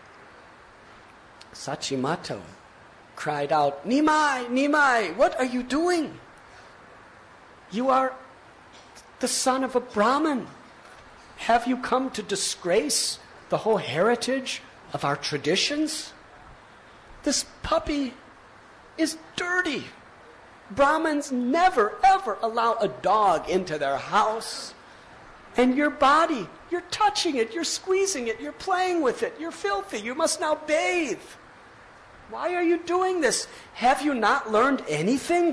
Sachimata cried out, "Nimai, Nimai, what are you doing? You are the son of a Brahmin. Have you come to disgrace the whole heritage of our traditions? This puppy is dirty. Brahmins never, ever allow a dog into their house. And your body, you're touching it, you're squeezing it, you're playing with it, you're filthy, you must now bathe. Why are you doing this? Have you not learned anything?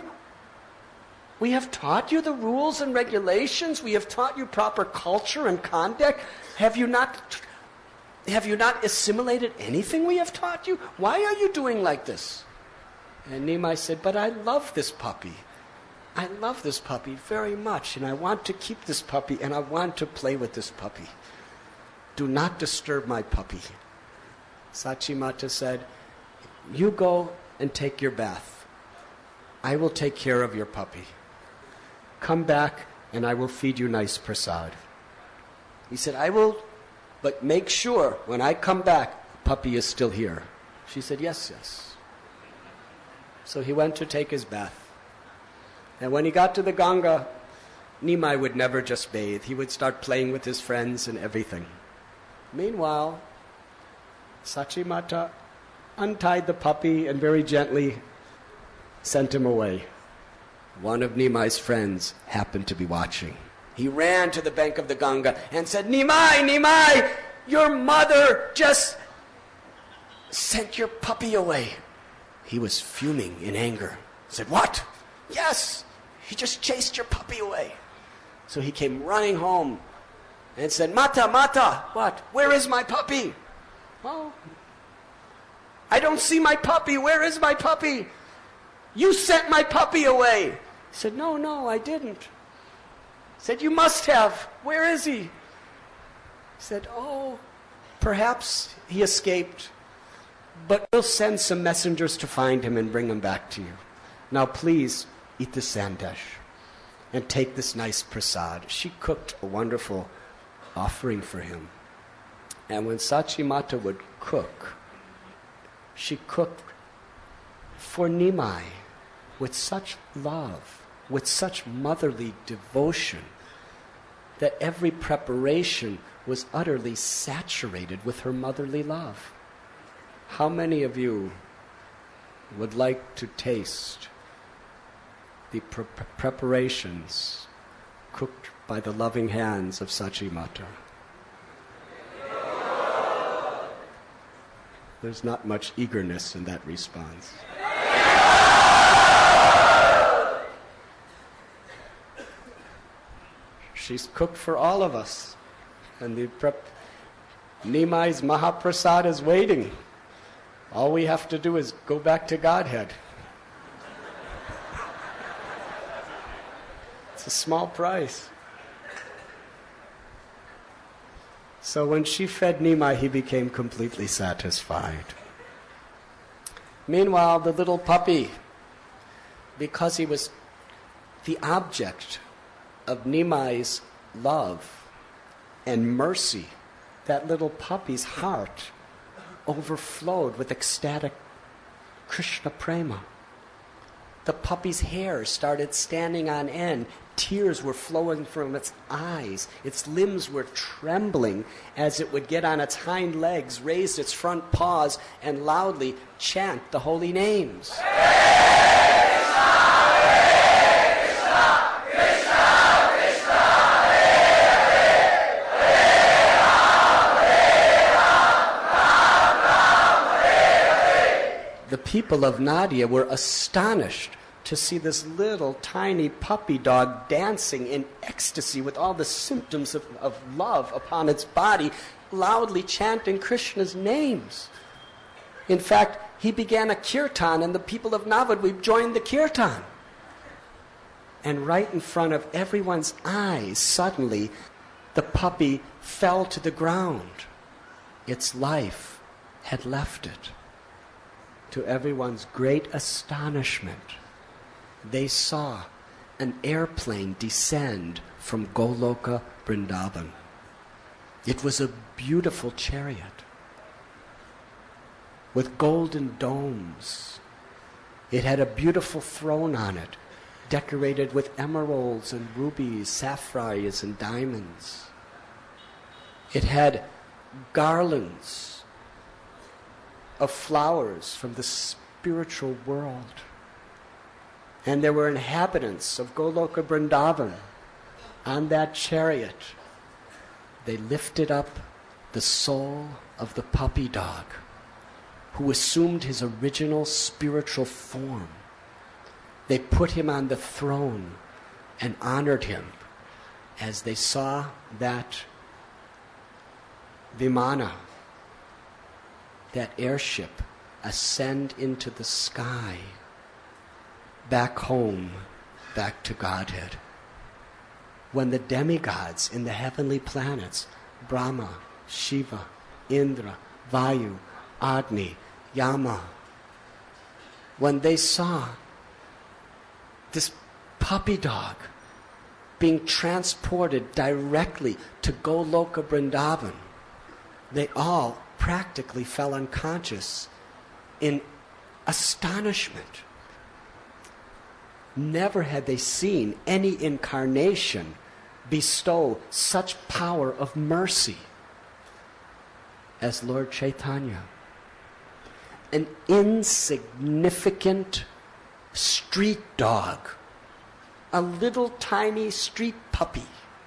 We have taught you the rules and regulations. We have taught you proper culture and conduct. Have you not, have you not assimilated anything we have taught you? Why are you doing like this?" And Nimai said, "But I love this puppy. I love this puppy very much, and I want to keep this puppy, and I want to play with this puppy. Do not disturb my puppy." Sachimata said, "You go and take your bath. I will take care of your puppy. Come back, and I will feed you nice prasad." He said, "I will, but make sure when I come back, puppy is still here." She said, "Yes, yes." So he went to take his bath. And when he got to the Ganga, Nimai would never just bathe. He would start playing with his friends and everything. Meanwhile, Sachimata untied the puppy and very gently sent him away. One of Nimai's friends happened to be watching. He ran to the bank of the Ganga and said, "Nimai, Nimai, your mother just sent your puppy away." He was fuming in anger. He said, "What? Yes, he just chased your puppy away." So he came running home and said, "Mata, Mata, what? Where is my puppy?" "Oh, I don't see my puppy. Where is my puppy?" "You sent my puppy away." He said, "No, no, I didn't." He said, "You must have. Where is he?" He said, "Oh, perhaps he escaped. But we'll send some messengers to find him and bring him back to you. Now please eat the sandesh and take this nice prasad." She cooked a wonderful offering for him. And when Sachimata would cook, she cooked for Nimai with such love, with such motherly devotion, that every preparation was utterly saturated with her motherly love. How many of you would like to taste the pre- preparations cooked by the loving hands of Sachimata? There's not much eagerness in that response. She's cooked for all of us, and the prep- Nimai's Mahaprasad is waiting. All we have to do is go back to Godhead. It's a small price. So when she fed Nimai, he became completely satisfied. Meanwhile, the little puppy, because he was the object of Nimai's love and mercy, that little puppy's heart overflowed with ecstatic Krishna prema. The puppy's hair started standing on end. Tears were flowing from its eyes. Its limbs were trembling as it would get on its hind legs, raise its front paws, and loudly chant the holy names. The people of Nadia were astonished to see this little tiny puppy dog dancing in ecstasy with all the symptoms of, of love upon its body, loudly chanting Krishna's names. In fact, he began a kirtan, and the people of Navadvip joined the kirtan. And right in front of everyone's eyes, suddenly, the puppy fell to the ground. Its life had left it. To everyone's great astonishment, they saw an airplane descend from Goloka Vrindavan. It was a beautiful chariot with golden domes. It had a beautiful throne on it, decorated with emeralds and rubies, sapphires and diamonds. It had garlands of flowers from the spiritual world. And there were inhabitants of Goloka Vrindavan on that chariot. They lifted up the soul of the puppy dog, who assumed his original spiritual form. They put him on the throne and honored him as they saw that Vimana, that airship, ascend into the sky, back home, back to Godhead. When the demigods in the heavenly planets, Brahma, Shiva, Indra, Vayu, Agni, Yama, when they saw this puppy dog being transported directly to Goloka Vrindavan, they all practically fell unconscious in astonishment. Never had they seen any incarnation bestow such power of mercy as Lord Chaitanya. An insignificant street dog, a little tiny street puppy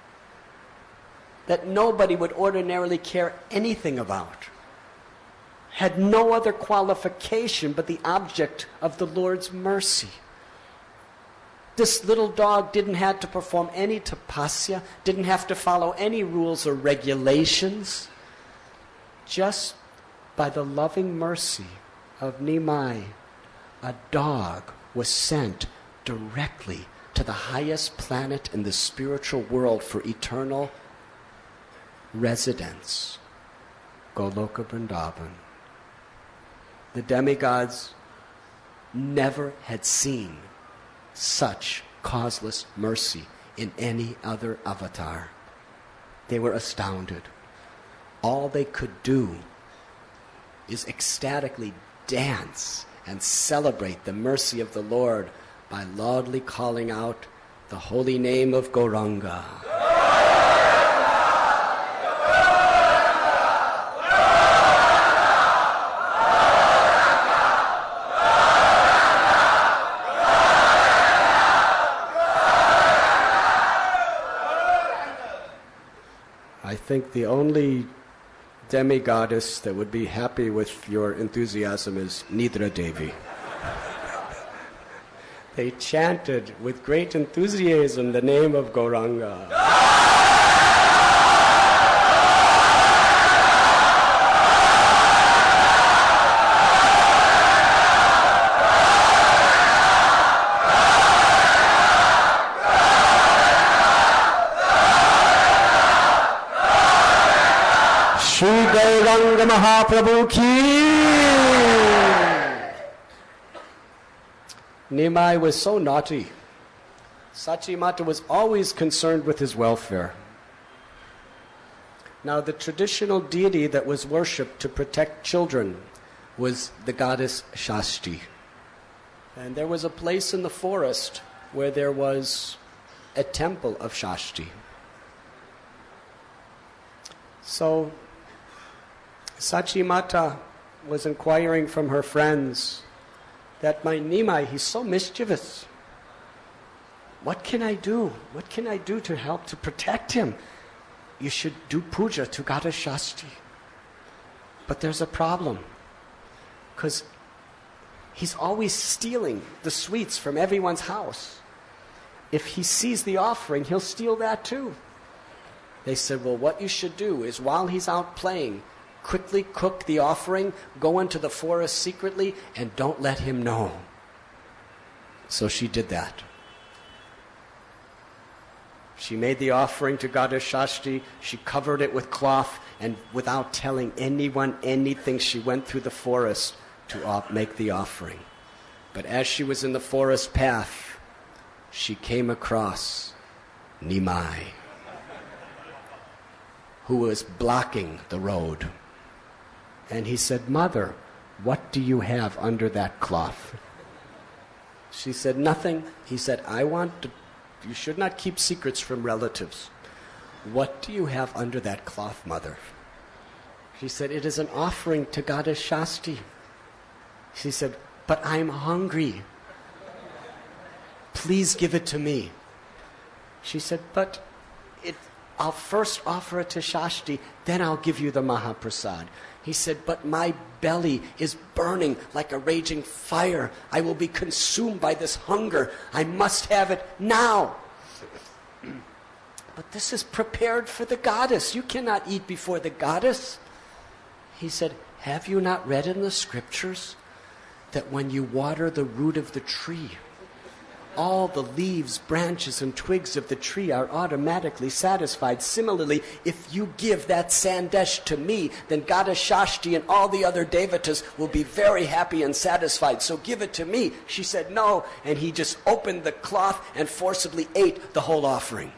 that nobody would ordinarily care anything about, had no other qualification but the object of the Lord's mercy. This little dog didn't have to perform any tapasya, didn't have to follow any rules or regulations. Just by the loving mercy of Nimai, a dog was sent directly to the highest planet in the spiritual world for eternal residence, Goloka Vrindavan. The demigods never had seen such causeless mercy in any other avatar. They were astounded. All they could do is ecstatically dance and celebrate the mercy of the Lord by loudly calling out the holy name of Gauranga. I think the only demigoddess that would be happy with your enthusiasm is Nidra Devi. They chanted with great enthusiasm the name of Gauranga. Shri Gauranga Mahaprabhu ki! Nimai was so naughty, Sachimata was always concerned with his welfare. Now, the traditional deity that was worshipped to protect children was the goddess Shashti. And there was a place in the forest where there was a temple of Shashti. So, Sachimata was inquiring from her friends that my Nimai, he's so mischievous. What can I do? What can I do to help to protect him? You should do puja to Goddess Shashti. But there's a problem. Because he's always stealing the sweets from everyone's house. If he sees the offering, he'll steal that too. They said, well, what you should do is while he's out playing, quickly cook the offering, go into the forest secretly, and don't let him know. So she did that. She made the offering to Goddess Shashti. She covered it with cloth, and without telling anyone anything, she went through the forest to op- make the offering. But as she was in the forest path, she came across Nimai, who was blocking the road. And he said, Mother, what do you have under that cloth? She said, nothing. He said, I want to You should not keep secrets from relatives. What do you have under that cloth, Mother? She said, it is an offering to Goddess Shashti. She said, but I'm hungry. Please give it to me. She said, but it, I'll first offer it to Shashti, then I'll give you the Mahaprasad. He said, but my belly is burning like a raging fire. I will be consumed by this hunger. I must have it now. But this is prepared for the goddess. You cannot eat before the goddess. He said, have you not read in the scriptures that when you water the root of the tree, all the leaves, branches, and twigs of the tree are automatically satisfied. Similarly, if you give that sandesh to me, then Goddess Shashti and all the other devatas will be very happy and satisfied. So give it to me. She said no, and he just opened the cloth and forcibly ate the whole offering.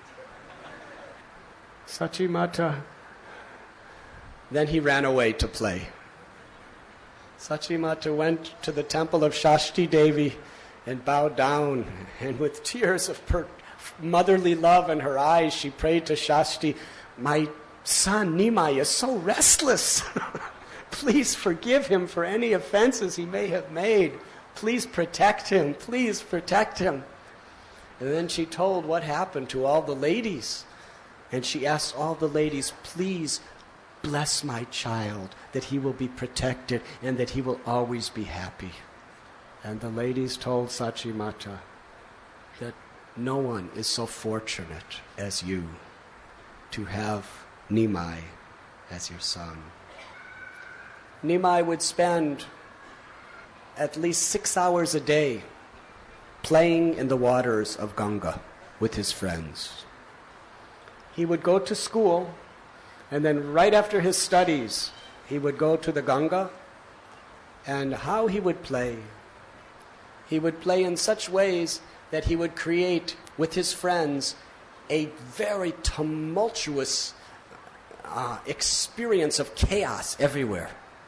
Sachimata. Then he ran away to play. Sachimata went to the temple of Shashti Devi and bowed down, and with tears of per- motherly love in her eyes, she prayed to Shashti, my son Nimai is so restless. Please forgive him for any offenses he may have made. Please protect him. Please protect him. And then she told what happened to all the ladies. And she asked all the ladies, please bless my child, that he will be protected and that he will always be happy. And the ladies told Sachimata that no one is so fortunate as you to have Nimai as your son. Nimai would spend at least six hours a day playing in the waters of Ganga with his friends. He would go to school, and then right after his studies, he would go to the Ganga, and how he would play. He would play in such ways that he would create with his friends a very tumultuous uh, experience of chaos everywhere.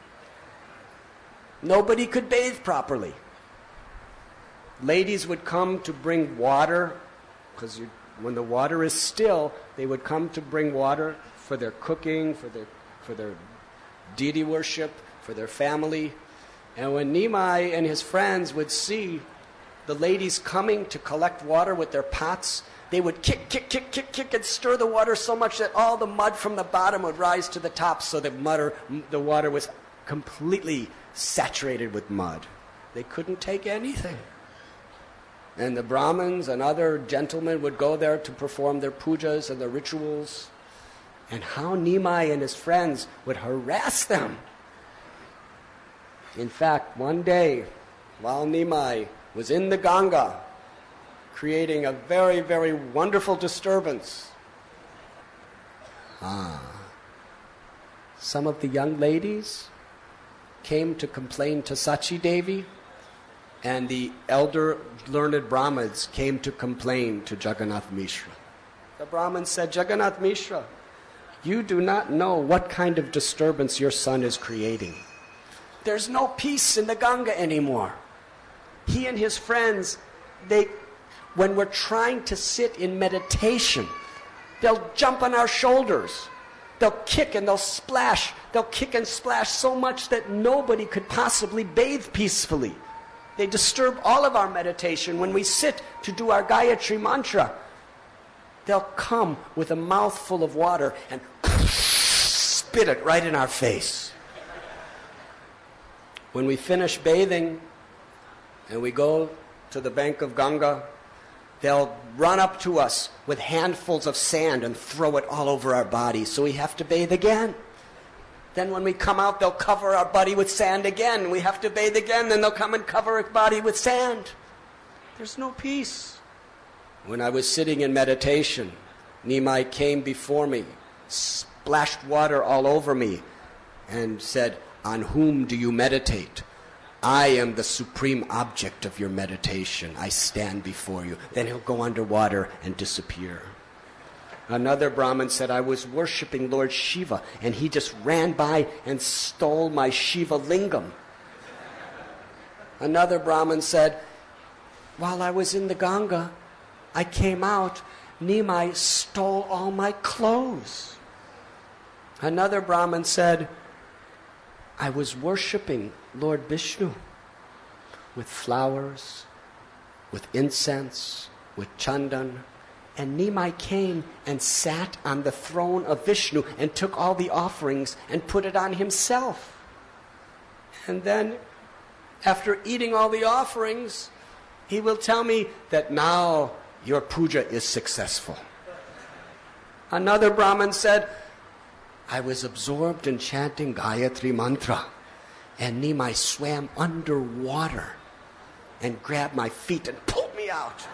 Nobody could bathe properly. Ladies would come to bring water, because when the water is still, they would come to bring water for their cooking, for their, for their deity worship, for their family. And when Nimai and his friends would see the ladies coming to collect water with their pots, they would kick, kick, kick, kick, kick, and stir the water so much that all the mud from the bottom would rise to the top, so the, mud, the water was completely saturated with mud. They couldn't take anything. And the Brahmins and other gentlemen would go there to perform their pujas and their rituals. And how Nimai and his friends would harass them. In fact, one day, while Nimai was in the Ganga, creating a very, very wonderful disturbance, ah, some of the young ladies came to complain to Sachi Devi, And the elder learned Brahmins came to complain to Jagannath Mishra. The Brahmin said, Jagannath Mishra, you do not know what kind of disturbance your son is creating. There's no peace in the Ganga anymore. He and his friends, they, when we're trying to sit in meditation, they'll jump on our shoulders. They'll kick and they'll splash. They'll kick and splash so much that nobody could possibly bathe peacefully. They disturb all of our meditation. When we sit to do our Gayatri mantra, they'll come with a mouthful of water and spit it right in our face. When we finish bathing and we go to the bank of Ganga, they'll run up to us with handfuls of sand and throw it all over our body, so we have to bathe again. Then when we come out, they'll cover our body with sand again. We have to bathe again. Then they'll come and cover our body with sand. There's no peace. When I was sitting in meditation, Nimai came before me, splashed water all over me, and said, on whom do you meditate? I am the supreme object of your meditation. I stand before you. Then he'll go underwater and disappear. Another Brahmin said, I was worshiping Lord Shiva, and he just ran by and stole my Shiva lingam. Another Brahmin said, while I was in the Ganga, I came out, Nimai stole all my clothes. Another Brahmin said, I was worshiping Lord Vishnu with flowers, with incense, with chandan, and Nimai came and sat on the throne of Vishnu and took all the offerings and put it on himself. And then, after eating all the offerings, he will tell me that now your puja is successful. Another Brahmin said, I was absorbed in chanting Gayatri mantra, and Nimai swam underwater and grabbed my feet and pulled me out.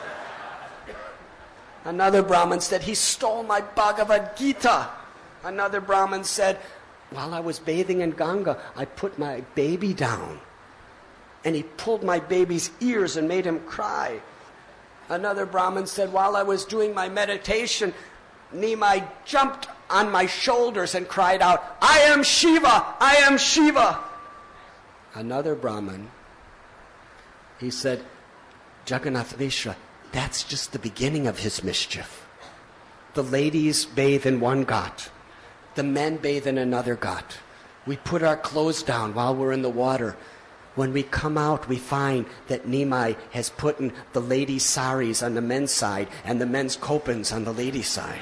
Another Brahmin said, he stole my Bhagavad Gita. Another Brahmin said, while I was bathing in Ganga, I put my baby down, and he pulled my baby's ears and made him cry. Another Brahmin said, while I was doing my meditation, Nimai jumped on my shoulders and cried out, I am Shiva, I am Shiva. Another Brahmin, he said, Jagannath Mishra, that's just the beginning of his mischief. The ladies bathe in one ghat. The men bathe in another ghat. We put our clothes down while we're in the water. When we come out, we find that Nimai has put in the ladies' saris on the men's side and the men's kopans on the ladies' side.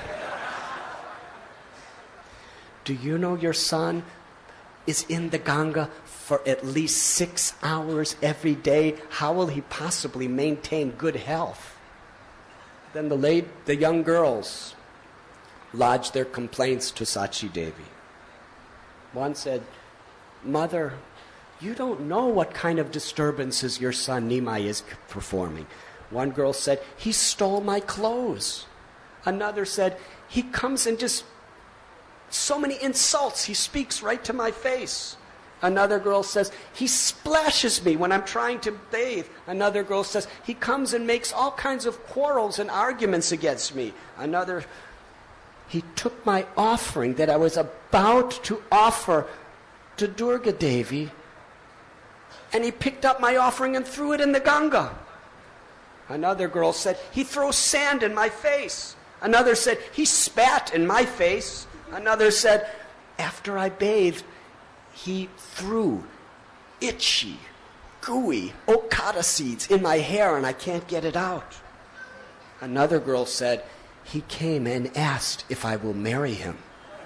Do you know your son is in the Ganga for at least six hours every day? How will he possibly maintain good health? Then the late, the young girls lodged their complaints to Sachi Devi. One said, Mother, you don't know what kind of disturbances your son Nimai is performing. One girl said, he stole my clothes. Another said, he comes and just so many insults. He speaks right to my face. Another girl says, he splashes me when I'm trying to bathe. Another girl says, he comes and makes all kinds of quarrels and arguments against me. Another, he took my offering that I was about to offer to Durga Devi, and he picked up my offering and threw it in the Ganga. Another girl said, he throws sand in my face. Another said, he spat in my face. Another said, after I bathed, he threw itchy, gooey okada seeds in my hair and I can't get it out. Another girl said, he came and asked if I will marry him.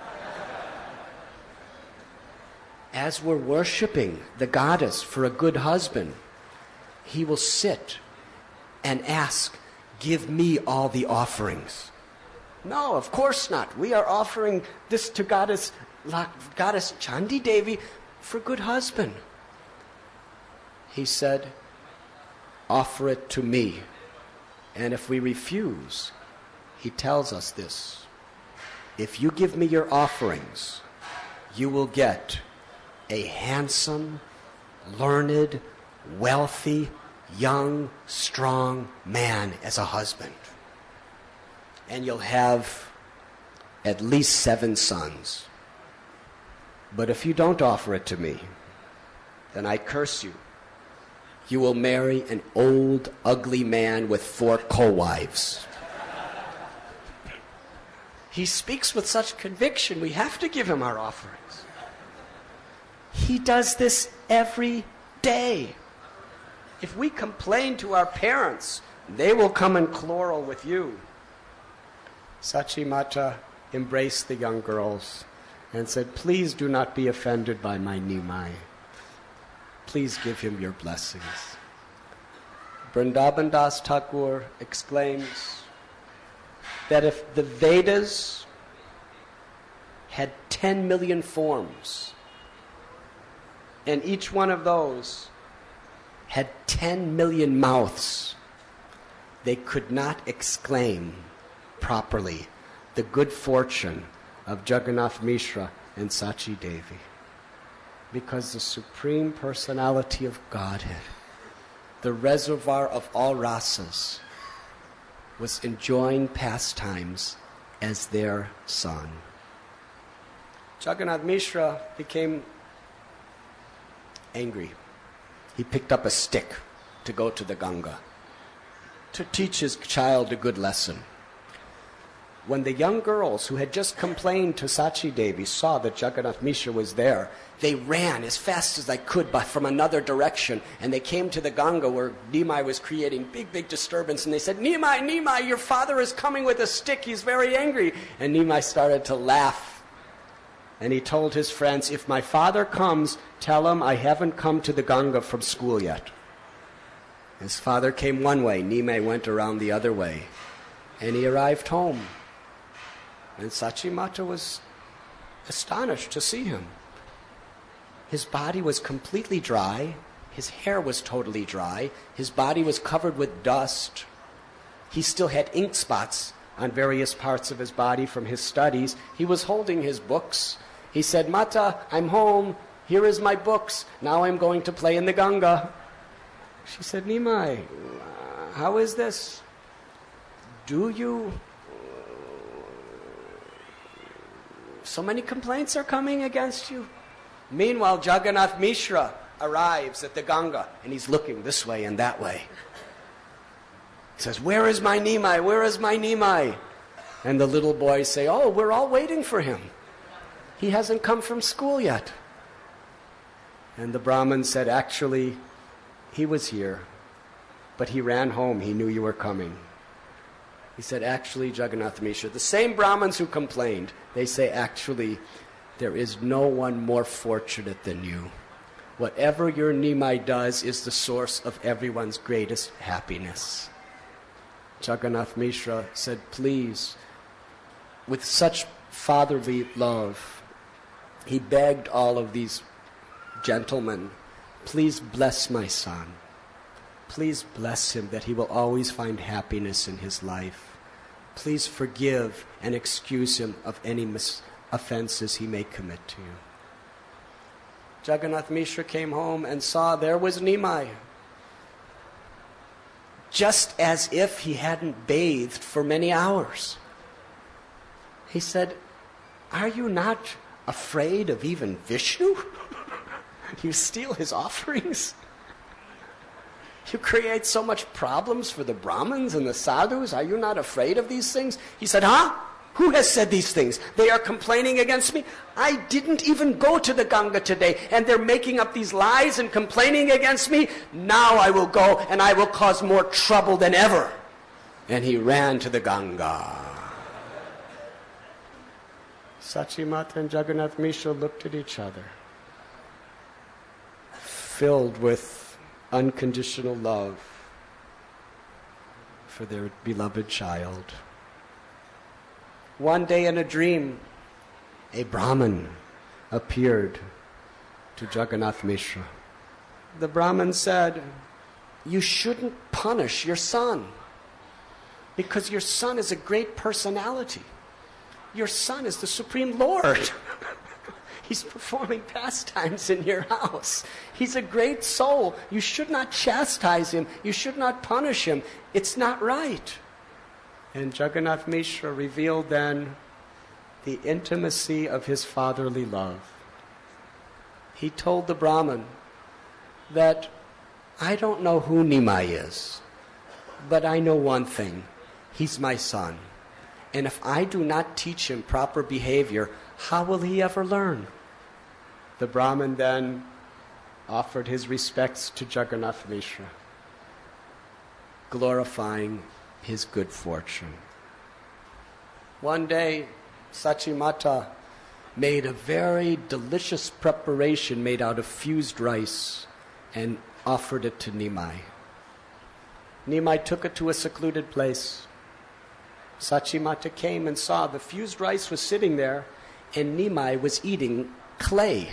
As we're worshiping the goddess for a good husband, he will sit and ask, give me all the offerings. No, of course not. We are offering this to goddess, goddess Chandi Devi for good husband. He said, offer it to me. And if we refuse, he tells us this. If you give me your offerings, you will get a handsome, learned, wealthy, young, strong man as a husband. And you'll have at least seven sons. But if you don't offer it to me, then I curse you. You will marry an old, ugly man with four co-wives. He speaks with such conviction, we have to give him our offerings. He does this every day. If we complain to our parents, they will come and quarrel with you. Sachimata embraced the young girls and said, please do not be offended by my Nimai. Please give him your blessings. Vrindavan Das Thakur exclaims that if the Vedas had ten million forms, and each one of those had ten million mouths, they could not exclaim properly the good fortune of Jagannath Mishra and Sachi Devi. Because the Supreme Personality of Godhead, the reservoir of all rasas, was enjoying pastimes as their son. Jagannath Mishra became angry. He picked up a stick to go to the Ganga to teach his child a good lesson. When the young girls who had just complained to Sachi Devi saw that Jagannath Mishra was there, they ran as fast as they could but from another direction, and they came to the Ganga where Nimai was creating big, big disturbance, and they said, Nimai, Nimai, your father is coming with a stick, he's very angry. And Nimai started to laugh, and he told his friends, if my father comes, tell him I haven't come to the Ganga from school yet. His father came one way, Nimai went around the other way, and he arrived home. And Sachimata was astonished to see him. His body was completely dry. His hair was totally dry. His body was covered with dust. He still had ink spots on various parts of his body from his studies. He was holding his books. He said, Mata, I'm home. Here is my books. Now I'm going to play in the Ganga. She said, Nimai, how is this? Do you... So many complaints are coming against you. Meanwhile, Jagannath Mishra arrives at the Ganga, and he's looking this way and that way. He says, where is my Nimai? Where is my Nimai? And the little boys say, oh, we're all waiting for him. He hasn't come from school yet. And the Brahmin said, actually, he was here, but he ran home. He knew you were coming. He said, actually, Jagannath Mishra, the same Brahmins who complained, they say, actually, there is no one more fortunate than you. Whatever your Nimai does is the source of everyone's greatest happiness. Jagannath Mishra said, please, with such fatherly love, he begged all of these gentlemen, please bless my son. Please bless him that he will always find happiness in his life. Please forgive and excuse him of any mis- offenses he may commit to you. Jagannath Mishra came home and saw there was Nimai, just as if he hadn't bathed for many hours. He said, are you not afraid of even Vishnu? You steal his offerings? You create so much problems for the Brahmins and the sadhus. Are you not afraid of these things? He said, huh? Who has said these things? They are complaining against me. I didn't even go to the Ganga today, and they're making up these lies and complaining against me. Now I will go, and I will cause more trouble than ever. And he ran to the Ganga. Sachimata and Jagannath Mishra looked at each other, filled with unconditional love for their beloved child. One day in a dream, a Brahmin appeared to Jagannath Mishra. The Brahmin said, you shouldn't punish your son because your son is a great personality. Your son is the Supreme Lord. He's performing pastimes in your house. He's a great soul. You should not chastise him. You should not punish him. It's not right. And Jagannath Mishra revealed then the intimacy of his fatherly love. He told the Brahmin that, I don't know who Nimai is, but I know one thing. He's my son. And if I do not teach him proper behavior, how will he ever learn? The Brahmin then offered his respects to Jagannath Mishra, glorifying his good fortune. One day, Sachimata made a very delicious preparation made out of fused rice and offered it to Nimai. Nimai took it to a secluded place. Sachimata came and saw the fused rice was sitting there and Nimai was eating clay.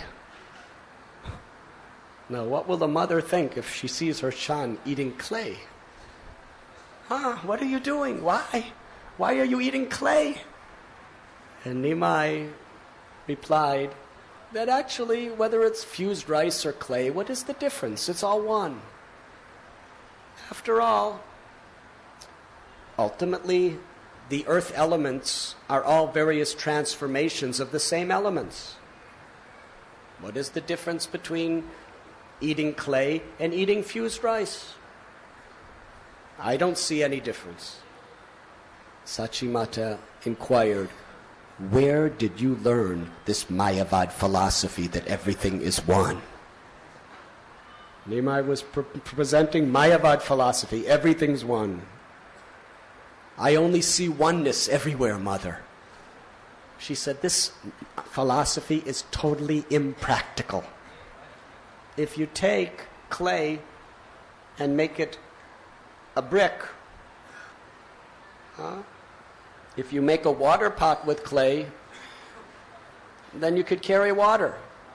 Now, what will a mother think if she sees her son eating clay? Huh, what are you doing? Why? Why are you eating clay? And Nimai replied that actually, whether it's fused rice or clay, what is the difference? It's all one. After all, ultimately, the earth elements are all various transformations of the same elements. What is the difference between eating clay and eating fused rice? I don't see any difference. Sachimata inquired, where did you learn this Mayavad philosophy that everything is one? Nimai was pre- presenting Mayavad philosophy, everything's one. I only see oneness everywhere, Mother. She said, this philosophy is totally impractical. If you take clay and make it a brick, huh? If you make a water pot with clay, then you could carry water.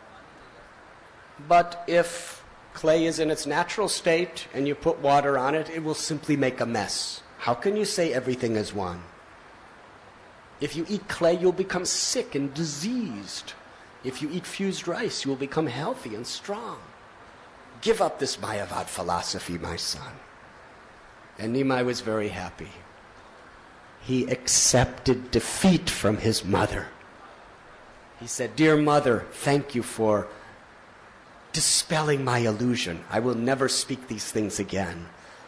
But if clay is in its natural state and you put water on it, it will simply make a mess. How can you say everything is one? If you eat clay, you'll become sick and diseased. If you eat fused rice, you'll become healthy and strong. Give up this Mayavad philosophy, my son. And Nimai was very happy. He accepted defeat from his mother. He said, dear mother, thank you for dispelling my illusion. I will never speak these things again.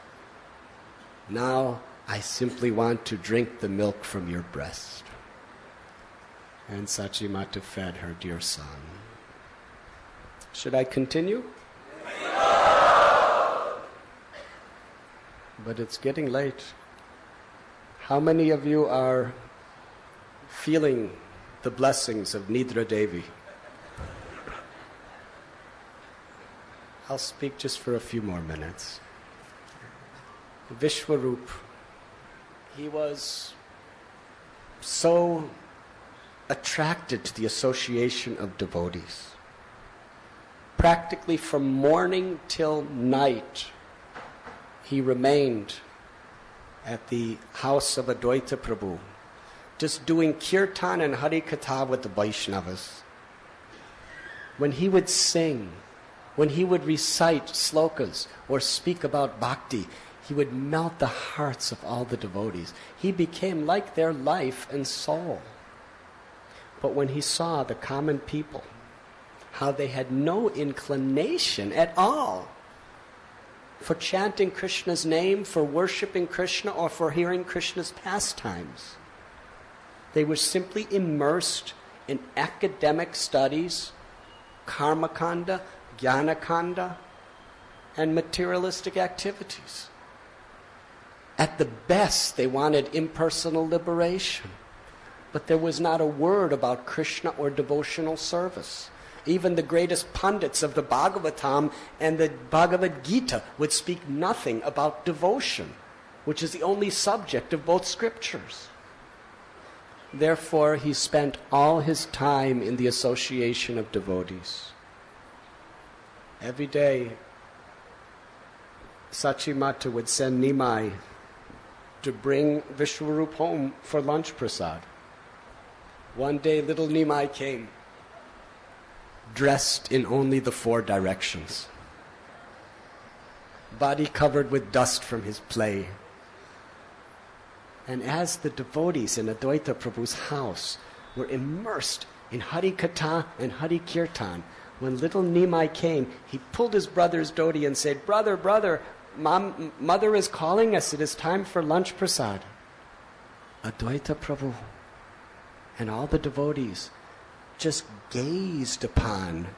Now I simply want to drink the milk from your breast. And Sachimata fed her dear son. Should I continue? But it's getting late. How many of you are feeling the blessings of Nidra Devi? I'll speak just for a few more minutes. Vishwarup, he was so attracted to the association of devotees. Practically from morning till night, he remained at the house of Advaita Prabhu, just doing kirtan and Hari Katha with the Vaishnavas. When he would sing, when he would recite slokas or speak about bhakti, he would melt the hearts of all the devotees. He became like their life and soul. But when he saw the common people, how they had no inclination at all for chanting Krishna's name, for worshipping Krishna, or for hearing Krishna's pastimes. They were simply immersed in academic studies, karmakanda, jnanakanda, and materialistic activities. At the best, they wanted impersonal liberation. But there was not a word about Krishna or devotional service. Even the greatest pundits of the Bhagavatam and the Bhagavad Gita would speak nothing about devotion, which is the only subject of both scriptures. Therefore, he spent all his time in the association of devotees. Every day, Sachimata would send Nimai to bring Vishwarup home for lunch prasad. One day, little Nimai came. dressed in only the four directions, body covered with dust from his play. And as the devotees in Advaita Prabhu's house were immersed in Hari Katha and Hari Kirtan, when little Nimai came, he pulled his brother's dhoti and said, "Brother, brother, Mom, mother is calling us. It is time for lunch prasad." Advaita Prabhu and all the devotees just gazed upon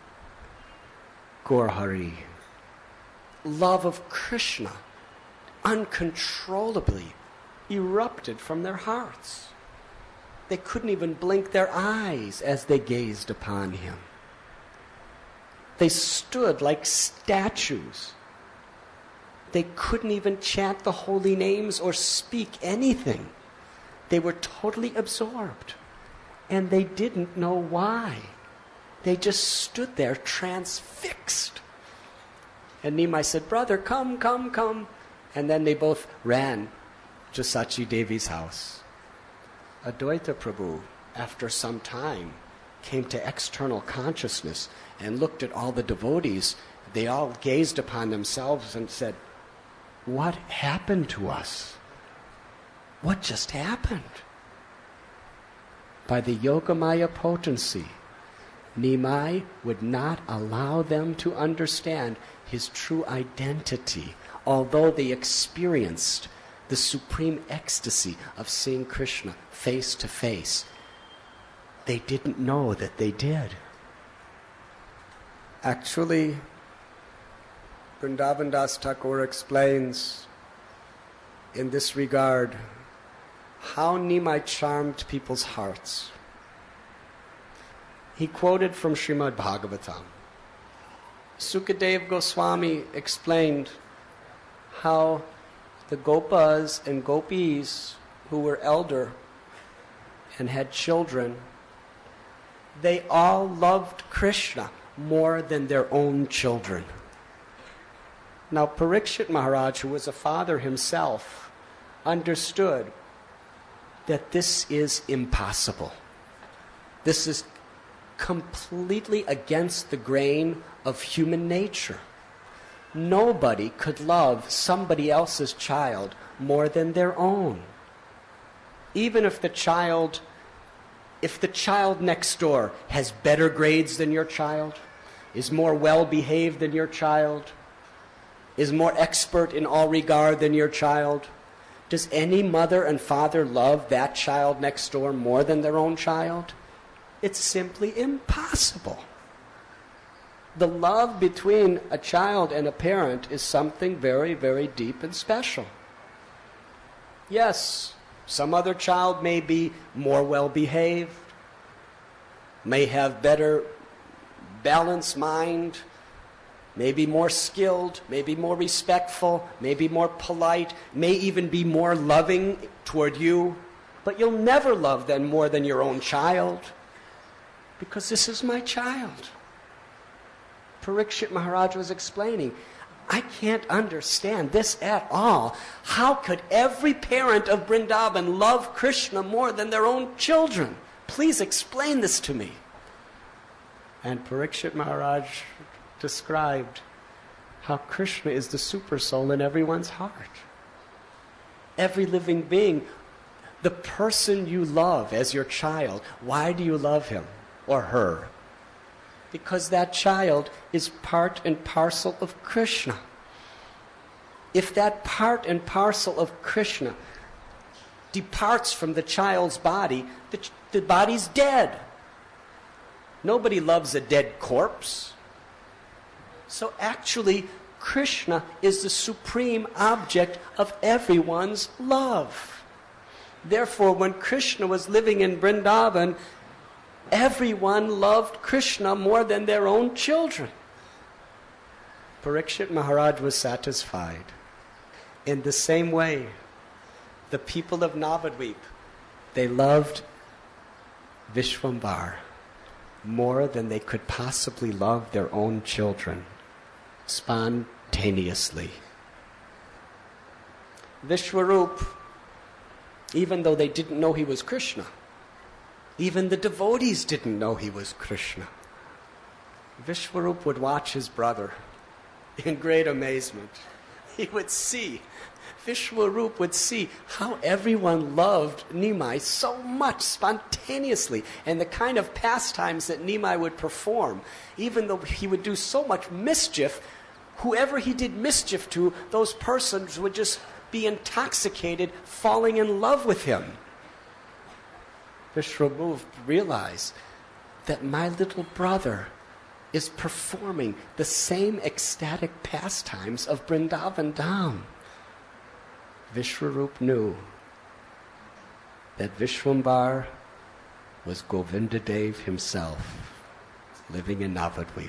Gaur Hari. Love of Krishna uncontrollably erupted from their hearts. They couldn't even blink their eyes as they gazed upon him. They stood like statues. They couldn't even chant the holy names or speak anything. They were totally absorbed. And they didn't know why. They just stood there transfixed. And Nimai said, "Brother, come, come, come." And then they both ran to Sachi Devi's house. Advaita Prabhu, after some time, came to external consciousness and looked at all the devotees. They all gazed upon themselves and said, "What happened to us? What just happened?" By the Yogamaya potency, Nimai would not allow them to understand his true identity, although they experienced the supreme ecstasy of seeing Krishna face to face. They didn't know that they did. Actually, Vrindavan Das Thakur explains in this regard how Nimai charmed people's hearts. He quoted from Srimad Bhagavatam. Sukadev Goswami explained how the Gopas and Gopis who were elder and had children, they all loved Krishna more than their own children. Now Parikshit Maharaj, who was a father himself, understood that this is impossible. This is completely against the grain of human nature. Nobody could love somebody else's child more than their own. Even if the child, if the child next door has better grades than your child, is more well-behaved than your child, is more expert in all regard than your child, does any mother and father love that child next door more than their own child? It's simply impossible. The love between a child and a parent is something very, very deep and special. Yes, some other child may be more well-behaved, may have better balanced mind, may be more skilled, may be more respectful, may be more polite, may even be more loving toward you, but you'll never love them more than your own child, because this is my child. Parikshit Maharaj was explaining, I can't understand this at all. How could every parent of Vrindavan love Krishna more than their own children? Please explain this to me. And Parikshit Maharaj described how Krishna is the super soul in everyone's heart. Every living being, the person you love as your child, why do you love him or her? Because that child is part and parcel of Krishna. If that part and parcel of Krishna departs from the child's body, the, the body's dead. Nobody loves a dead corpse. So actually, Krishna is the supreme object of everyone's love. Therefore, when Krishna was living in Vrindavan, everyone loved Krishna more than their own children. Parikshit Maharaj was satisfied. In the same way, the people of Navadvip, they loved Vishwambar more than they could possibly love their own children, spontaneously. Vishwarup, even though they didn't know he was Krishna, even the devotees didn't know he was Krishna. Vishwarup would watch his brother in great amazement. He would see, Vishwarup would see how everyone loved Nimai so much spontaneously, and the kind of pastimes that Nimai would perform. Even though he would do so much mischief, whoever he did mischief to, those persons would just be intoxicated, falling in love with him. Vishwarup realized that my little brother is performing the same ecstatic pastimes of Vrindavan Dham. Vishwarup knew that Vishwambar was Govindadev himself, living in Navadvip.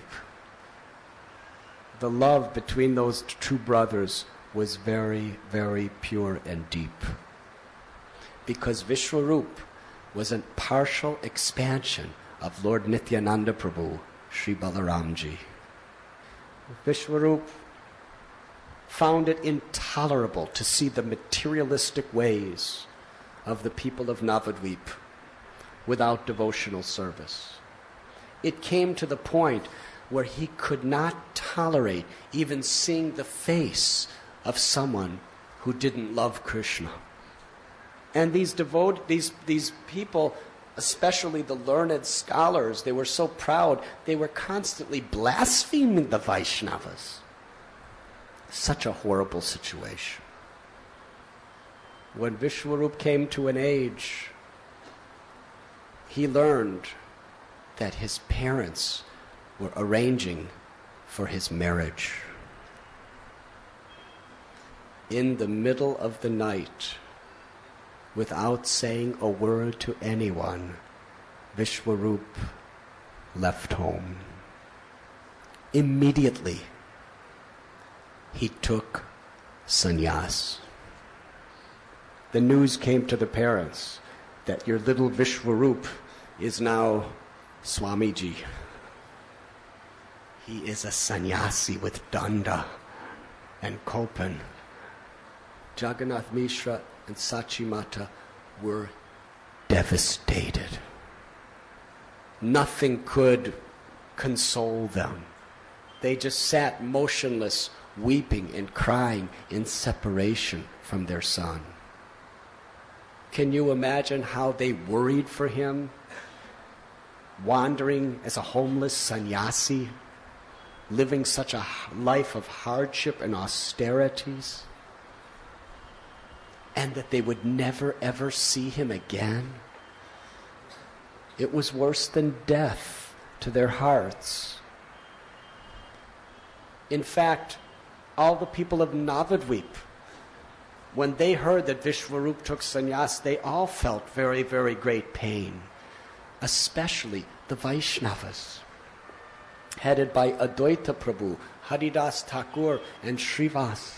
The love between those two brothers was very, very pure and deep, because Vishwarup was a partial expansion of Lord Nityananda Prabhu, Sri Balaramji. Vishwarup found it intolerable to see the materialistic ways of the people of Navadvip without devotional service. It came to the point where he could not tolerate even seeing the face of someone who didn't love Krishna. And these devote these these people, especially the learned scholars, they were so proud, they were constantly blaspheming the Vaishnavas. Such a horrible situation. When Vishwarup came to an age, he learned that his parents were arranging for his marriage. In the middle of the night, without saying a word to anyone, Vishwarup left home. Immediately, he took sannyas. The news came to the parents that your little Vishwarup is now Swamiji. He is a sannyasi with danda and kopan. Jagannath Mishra and Sachi Mata were devastated. Nothing could console them. They just sat motionless, weeping and crying in separation from their son. Can you imagine how they worried for him, wandering as a homeless sannyasi, living such a life of hardship and austerities, and that they would never ever see him again? It was worse than death to their hearts. In fact, all the people of Navadvip, when they heard that Vishwarup took sannyas, they all felt very, very great pain, especially the Vaishnavas, headed by Advaita Prabhu, Haridas Thakur, and Srivas.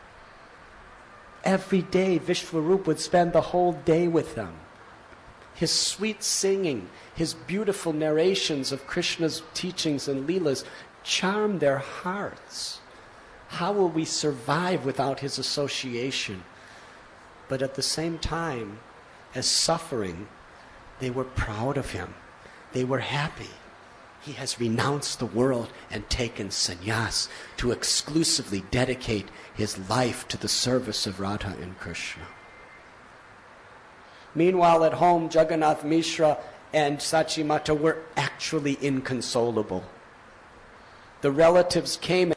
Every day, Vishwarup would spend the whole day with them. His sweet singing, his beautiful narrations of Krishna's teachings and leelas charmed their hearts. How will we survive without his association? But at the same time, as suffering, they were proud of him. They were happy. He has renounced the world and taken sannyas to exclusively dedicate his life to the service of Radha and Krishna. Meanwhile, at home, Jagannath Mishra and Sachi Mata were actually inconsolable. The relatives came